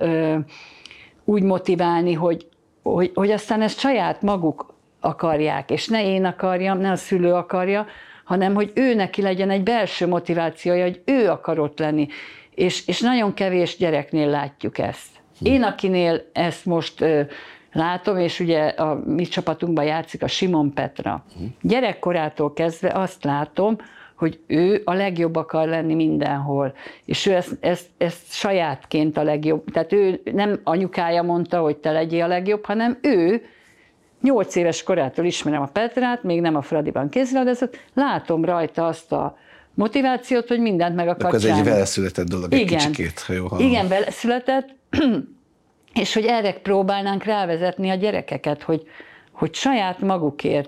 úgy motiválni, hogy aztán ezt saját maguk akarják, és ne én akarjam, ne a szülő akarja, hanem hogy ő neki legyen egy belső motivációja, hogy ő akar ott lenni. És nagyon kevés gyereknél látjuk ezt. Én, akinél ezt most látom, és ugye a mi csapatunkban játszik a Simon Petra. Gyerekkorától kezdve azt látom, hogy ő a legjobb akar lenni mindenhol. És ő ezt sajátként a legjobb. Tehát ő nem anyukája mondta, hogy te legyél a legjobb, hanem ő 8 éves korától ismerem a Petrát, még nem a Fradiban kézilabdázott, látom rajta azt a motivációt, hogy mindent meg akar csinálni. Ez egy veleszületett dolog, egy kicsikét, ha jól hallom. Igen, veleszületett, és hogy erre próbálnánk rávezetni a gyerekeket, hogy saját magukért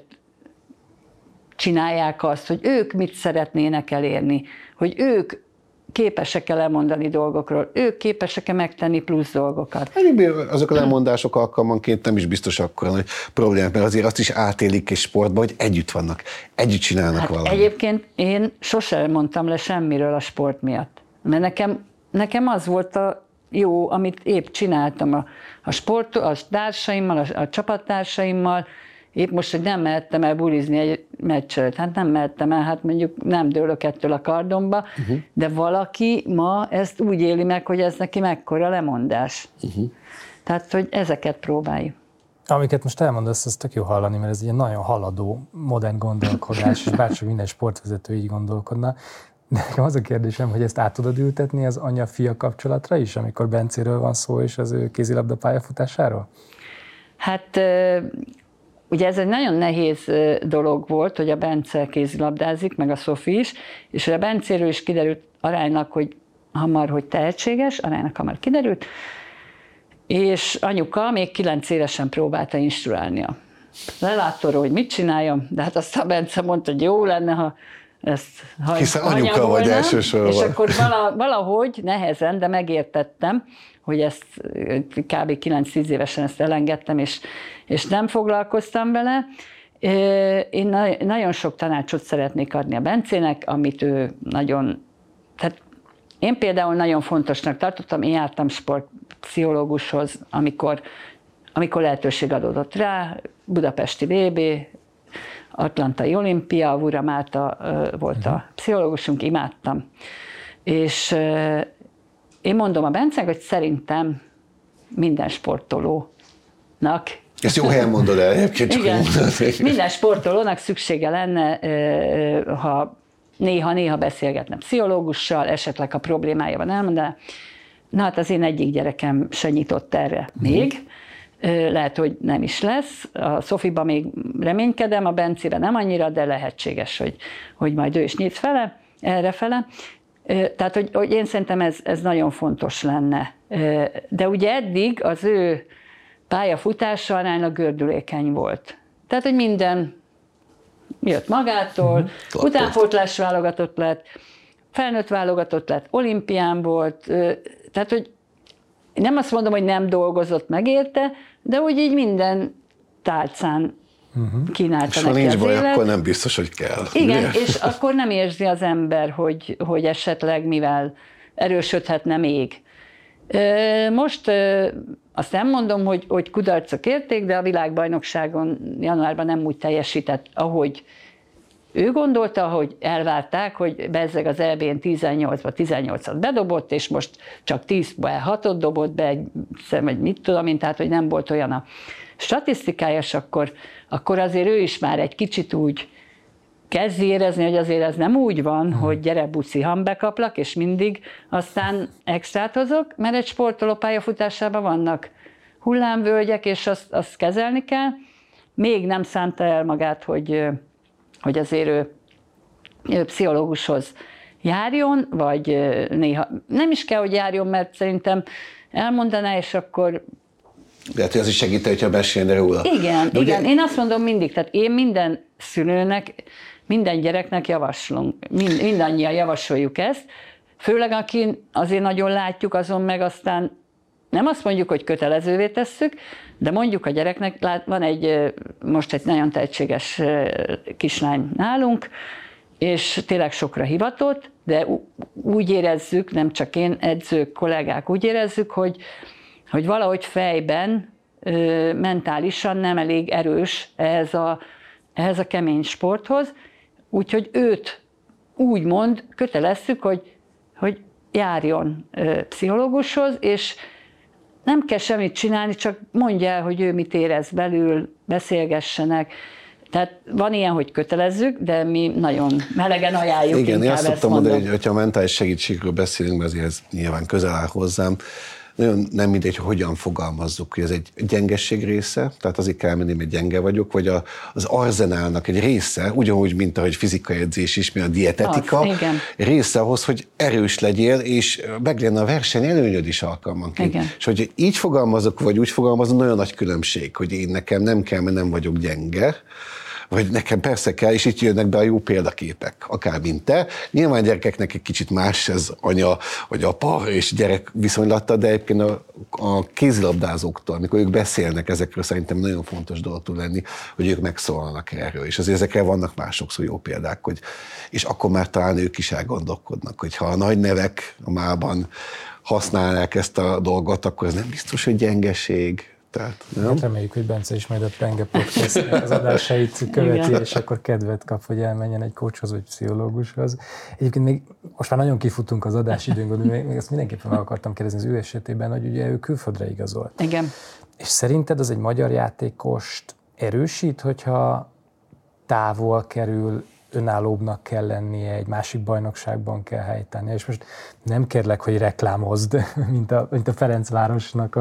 csinálják azt, hogy ők mit szeretnének elérni, hogy ők képesek-e lemondani dolgokról, ők képesek-e megtenni plusz dolgokat. Azok a lemondások alkalmanként nem is biztos akkor nagy problémák, mert azért azt is átélik egy sportban, hogy együtt vannak, együtt csinálnak valamit. Egyébként én sosem mondtam le semmiről a sport miatt, mert nekem az volt a jó, amit épp csináltam a társaimmal, a csapattársaimmal. Épp most, hogy nem mehettem el bulizni egy meccsről, hát nem mehettem el, hát mondjuk nem dőlök ettől a kardomba, de valaki ma ezt úgy éli meg, hogy ez neki mekkora lemondás. Tehát, hogy ezeket próbáljuk. Amiket most elmondasz, az tök jó hallani, mert ez egy nagyon haladó, modern gondolkodás, és bárcsak minden sportvezető így gondolkodna. De nekem az a kérdésem, hogy ezt át tudod ültetni az anya-fia kapcsolatra is, amikor Bencéről van szó, és az ő kézilabda pályafutásáról? Hát ugye ez egy nagyon nehéz dolog volt, hogy a Bence kézilabdázik, meg a Szofi is, és a Bencéről is kiderült aránylag, hogy hamar, hogy tehetséges, aránylag hamar kiderült, És anyuka még 9 évesen próbálta instruálnia. Lelátta, hogy mit csináljam, de hát aztán Bence mondta, hogy jó lenne, ha ezt hiszen anyuka vagy elsősorban. És akkor valahogy nehezen, de megértettem, hogy ezt kb. 9-10 évesen ezt elengedtem, és nem foglalkoztam vele. Én nagyon sok tanácsot szeretnék adni a Bencének, amit ő nagyon... Tehát én például nagyon fontosnak tartottam, én jártam sportpszichológushoz, amikor lehetőség adódott rá, budapesti VB, atlantai olimpia, Vura Márta volt a pszichológusunk, imádtam. És én mondom a Bencének, hogy szerintem minden sportolónak... Ezt jó helyen mondod el, egyébként csak igen, minden sportolónak szüksége lenne, ha néha beszélgetne pszichológussal, esetleg a problémája van elmondaná. Na hát az én egyik gyerekem se nyitott erre még. Lehet, hogy nem is lesz. A Szofiba még reménykedem, a Bencére nem annyira, de lehetséges, hogy majd ő is nyit errefele. Tehát, hogy én szerintem ez nagyon fontos lenne. De ugye eddig az ő pályafutása aránylag gördülékeny volt. Tehát, hogy minden jött magától, utánpótlás válogatott lett, felnőtt válogatott lett, olimpián volt, tehát, hogy nem azt mondom, hogy nem dolgozott meg érte, de úgy így minden tálcán kínálta neki az élet. És ha nincs baj, akkor nem biztos, hogy kell. Igen, és akkor nem érzi az ember, hogy esetleg mivel erősödhetne még. Most azt nem mondom, hogy kudarcok érték, de a világbajnokságon januárban nem úgy teljesített, ahogy ő gondolta, hogy elvárták, hogy bezzeg az EB-n 18-at bedobott, és most csak 10-ben 6-ot dobott be, vagy mit tudom én, tehát hogy nem volt olyan a statisztikája, és akkor azért ő is már egy kicsit úgy kezdi érezni, hogy azért ez nem úgy van, hogy gyere buci, hambekaplak, és mindig aztán extrát hozok, mert egy sportoló pályafutásában vannak hullámvölgyek, és azt kezelni kell. Még nem szánta el magát, hogy azért ő pszichológushoz járjon, vagy néha nem is kell, hogy járjon, mert szerintem elmondaná, és akkor... Lehet, hogy az is segít, hogyha beszélne róla. Igen, igen. Ugye... Én azt mondom mindig, tehát én minden szülőnek, minden gyereknek javaslunk, mindannyian javasoljuk ezt, főleg aki azért nagyon látjuk, azon meg aztán nem azt mondjuk, hogy kötelezővé tesszük, de mondjuk a gyereknek, van most egy nagyon tehetséges kislány nálunk, és tényleg sokra hivatott, de úgy érezzük, nem csak én, edzők, kollégák úgy érezzük, hogy valahogy fejben, mentálisan nem elég erős ehhez a kemény sporthoz, úgyhogy őt úgymond kötelezzük, hogy járjon pszichológushoz, és nem kell semmit csinálni, csak mondja el, hogy ő mit érez belül, beszélgessenek. Tehát van ilyen, hogy kötelezzük, de mi nagyon melegen ajánljuk. Igen, én azt szoktam mondani, hogy ha a mentális segítségről beszélünk, azért ez nyilván közel áll hozzám, nagyon nem mindegy, hogy hogyan fogalmazzuk, hogy ez egy gyengesség része, tehát azért kell menni, mert gyenge vagyok, vagy az arzenálnak egy része, ugyanúgy, mint ahogy fizikai edzés is, mint a dietetika, része ahhoz, hogy erős legyél, és meglegyen a verseny előnyöd is alkalmanként. Igen. És hogy így fogalmazok, vagy úgy fogalmazom, nagyon nagy különbség, hogy én nekem nem kell, mert nem vagyok gyenge, vagy nekem persze kell, és itt jönnek be a jó példaképek, akár mint te. Nyilván gyerekeknek egy kicsit más ez anya, vagy apa és gyerek viszonylata, de egyébként a kézilabdázóktól, amikor ők beszélnek ezekről, szerintem nagyon fontos dolog tud lenni, hogy ők megszólalnak erről. És azért ezekre vannak már sokszor jó példák, és akkor már talán ők is elgondolkodnak, hogy ha a nagy nevek a mában használják ezt a dolgot, akkor ez nem biztos, hogy gyengeség. Hát reméljük, hogy Bence is majd a Penge Podcast az adásait követi, igen. És akkor kedvet kap, hogy elmenjen egy coachhoz vagy pszichológushoz. Egyébként még most már nagyon kifutunk az adásidőnkből, még ezt mindenképpen meg akartam kérdezni az ő esetében, hogy ugye ő külföldre igazolt. Igen. És szerinted az egy magyar játékost erősít, hogyha távol kerül, önállóbbnak kell lennie, egy másik bajnokságban kell helytállnia. És most nem kérlek, hogy reklámozd, mint a Ferencvárosnak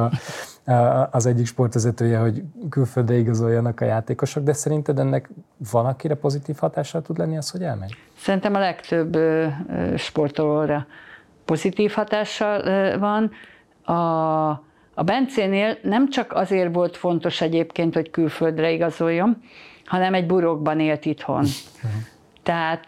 az egyik sportvezetője, hogy külföldre igazoljanak a játékosok, de szerinted ennek van, akire pozitív hatással tud lenni az, hogy elmegy? Szerintem a legtöbb sportolóra pozitív hatással van. A Bencénél nem csak azért volt fontos egyébként, hogy külföldre igazoljon, hanem egy burokban élt itthon. Tehát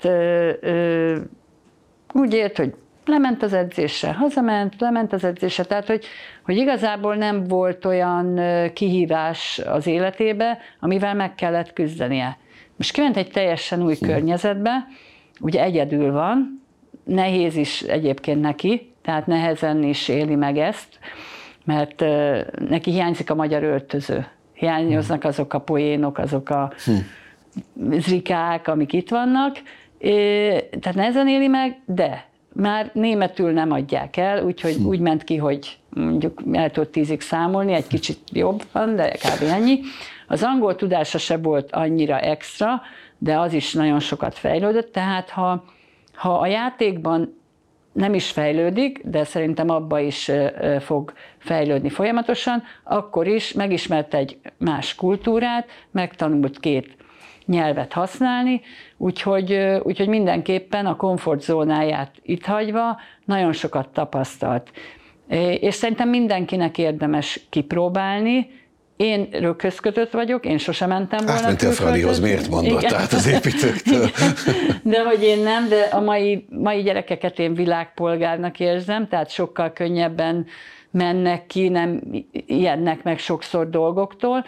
úgy élt, hogy lement az edzésre, hazament, lement az edzésre, tehát hogy igazából nem volt olyan kihívás az életébe, amivel meg kellett küzdenie. Most kiment egy teljesen új környezetbe, ugye egyedül van, nehéz is egyébként neki, tehát nehezen is éli meg ezt, mert neki hiányzik a magyar öltöző. Hiányoznak azok a poénok, azok a zrikák, amik itt vannak, tehát nehezen éli meg, de már németül nem adják el, úgyhogy úgy ment ki, hogy mondjuk el tud 10-ig számolni, egy kicsit jobb van, de kb. Ennyi. Az angol tudása se volt annyira extra, de az is nagyon sokat fejlődött, tehát ha a játékban nem is fejlődik, de szerintem abba is fog fejlődni folyamatosan, akkor is megismert egy más kultúrát, megtanult 2 nyelvet használni, úgyhogy mindenképpen a komfortzónáját itt hagyva nagyon sokat tapasztalt. És szerintem mindenkinek érdemes kipróbálni. Én röghözkötött vagyok, én sosem mentem volna külföldre. Átmentél Fradihoz, miért mondott át az építőktől? De hogy én nem, de a mai gyerekeket én világpolgárnak érzem, tehát sokkal könnyebben mennek ki, nem ijednek meg sokszor dolgoktól.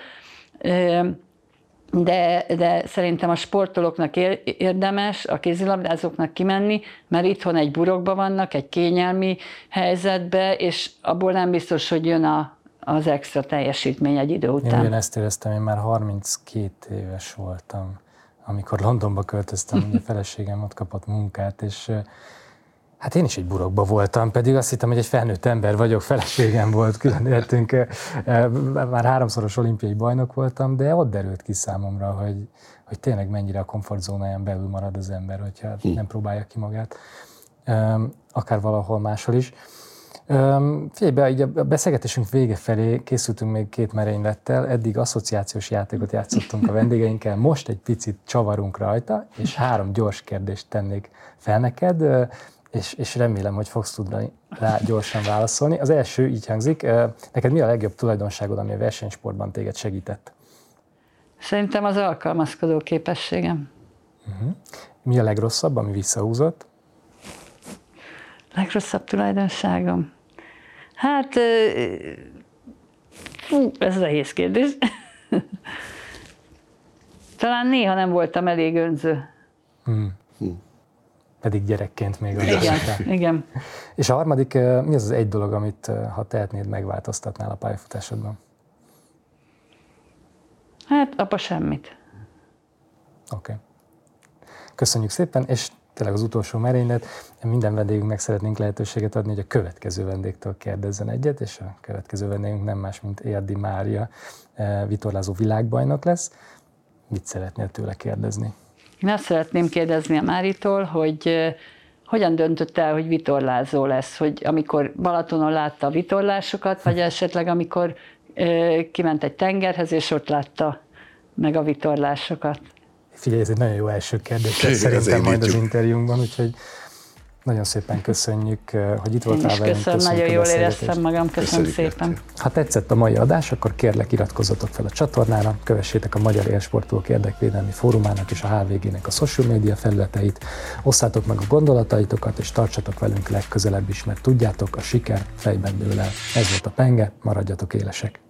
De szerintem a sportolóknak érdemes, a kézilabdázóknak kimenni, mert itthon egy burokban vannak, egy kényelmi helyzetbe, és abból nem biztos, hogy jön az extra teljesítmény egy idő után. Én ugyanezt éreztem, én már 32 éves voltam, amikor Londonba költöztem, ugye a feleségem ott kapott munkát, és hát én is egy burokba voltam, pedig azt hittem, hogy egy felnőtt ember vagyok, feleségem volt, külön értünk, már 3-szoros olimpiai bajnok voltam, de ott derült ki számomra, hogy tényleg mennyire a komfortzónáján belül marad az ember, hogyha nem próbálja ki magát, akár valahol máshol is. Figyelj be, így a beszélgetésünk vége felé készültünk még 2 merénylettel, eddig asszociációs játékot játszottunk a vendégeinkkel, most egy picit csavarunk rajta, és 3 gyors kérdést tennék fel neked, és remélem, hogy fogsz tudni rá gyorsan válaszolni. Az első így hangzik, neked mi a legjobb tulajdonságod, ami a versenysportban téged segített? Szerintem az alkalmazkodó képességem. Mi a legrosszabb, ami visszahúzott? Legrosszabb tulajdonságom? Hát, ez nehéz kérdés. Talán néha nem voltam elég önző. Pedig gyerekként még. Igen. És a harmadik, mi az egy dolog, amit ha tehetnéd, megváltoztatnál a pályafutásodban? Hát, apa semmit. Oké. Köszönjük szépen, és tényleg az utolsó merénylet. Minden vendégünknek szeretnénk lehetőséget adni, hogy a következő vendégtől kérdezzen egyet, és a következő vendégünk nem más, mint Érdi Mária, vitorlázó világbajnok lesz. Mit szeretnél tőle kérdezni? Én azt szeretném kérdezni a Máritól, hogy hogyan döntött el, hogy vitorlázó lesz, hogy amikor Balatonon látta a vitorlásokat, vagy esetleg amikor kiment egy tengerhez, és ott látta meg a vitorlásokat. Figyelj, ez egy nagyon jó első kérdés, szerintem majd az interjúnkban, úgyhogy nagyon szépen köszönjük, hogy itt voltál velünk. Köszönöm, nagyon jól éreztem magam, köszönöm szépen. Ha tetszett a mai adás, akkor kérlek iratkozzatok fel a csatornára, kövessétek a Magyar Élsportolók Érdekvédelmi Fórumának és a HVG-nek a social media felületeit, osszátok meg a gondolataitokat, és tartsatok velünk legközelebb is, mert tudjátok, a siker fejben dől el. Ez volt a Penge, maradjatok élesek!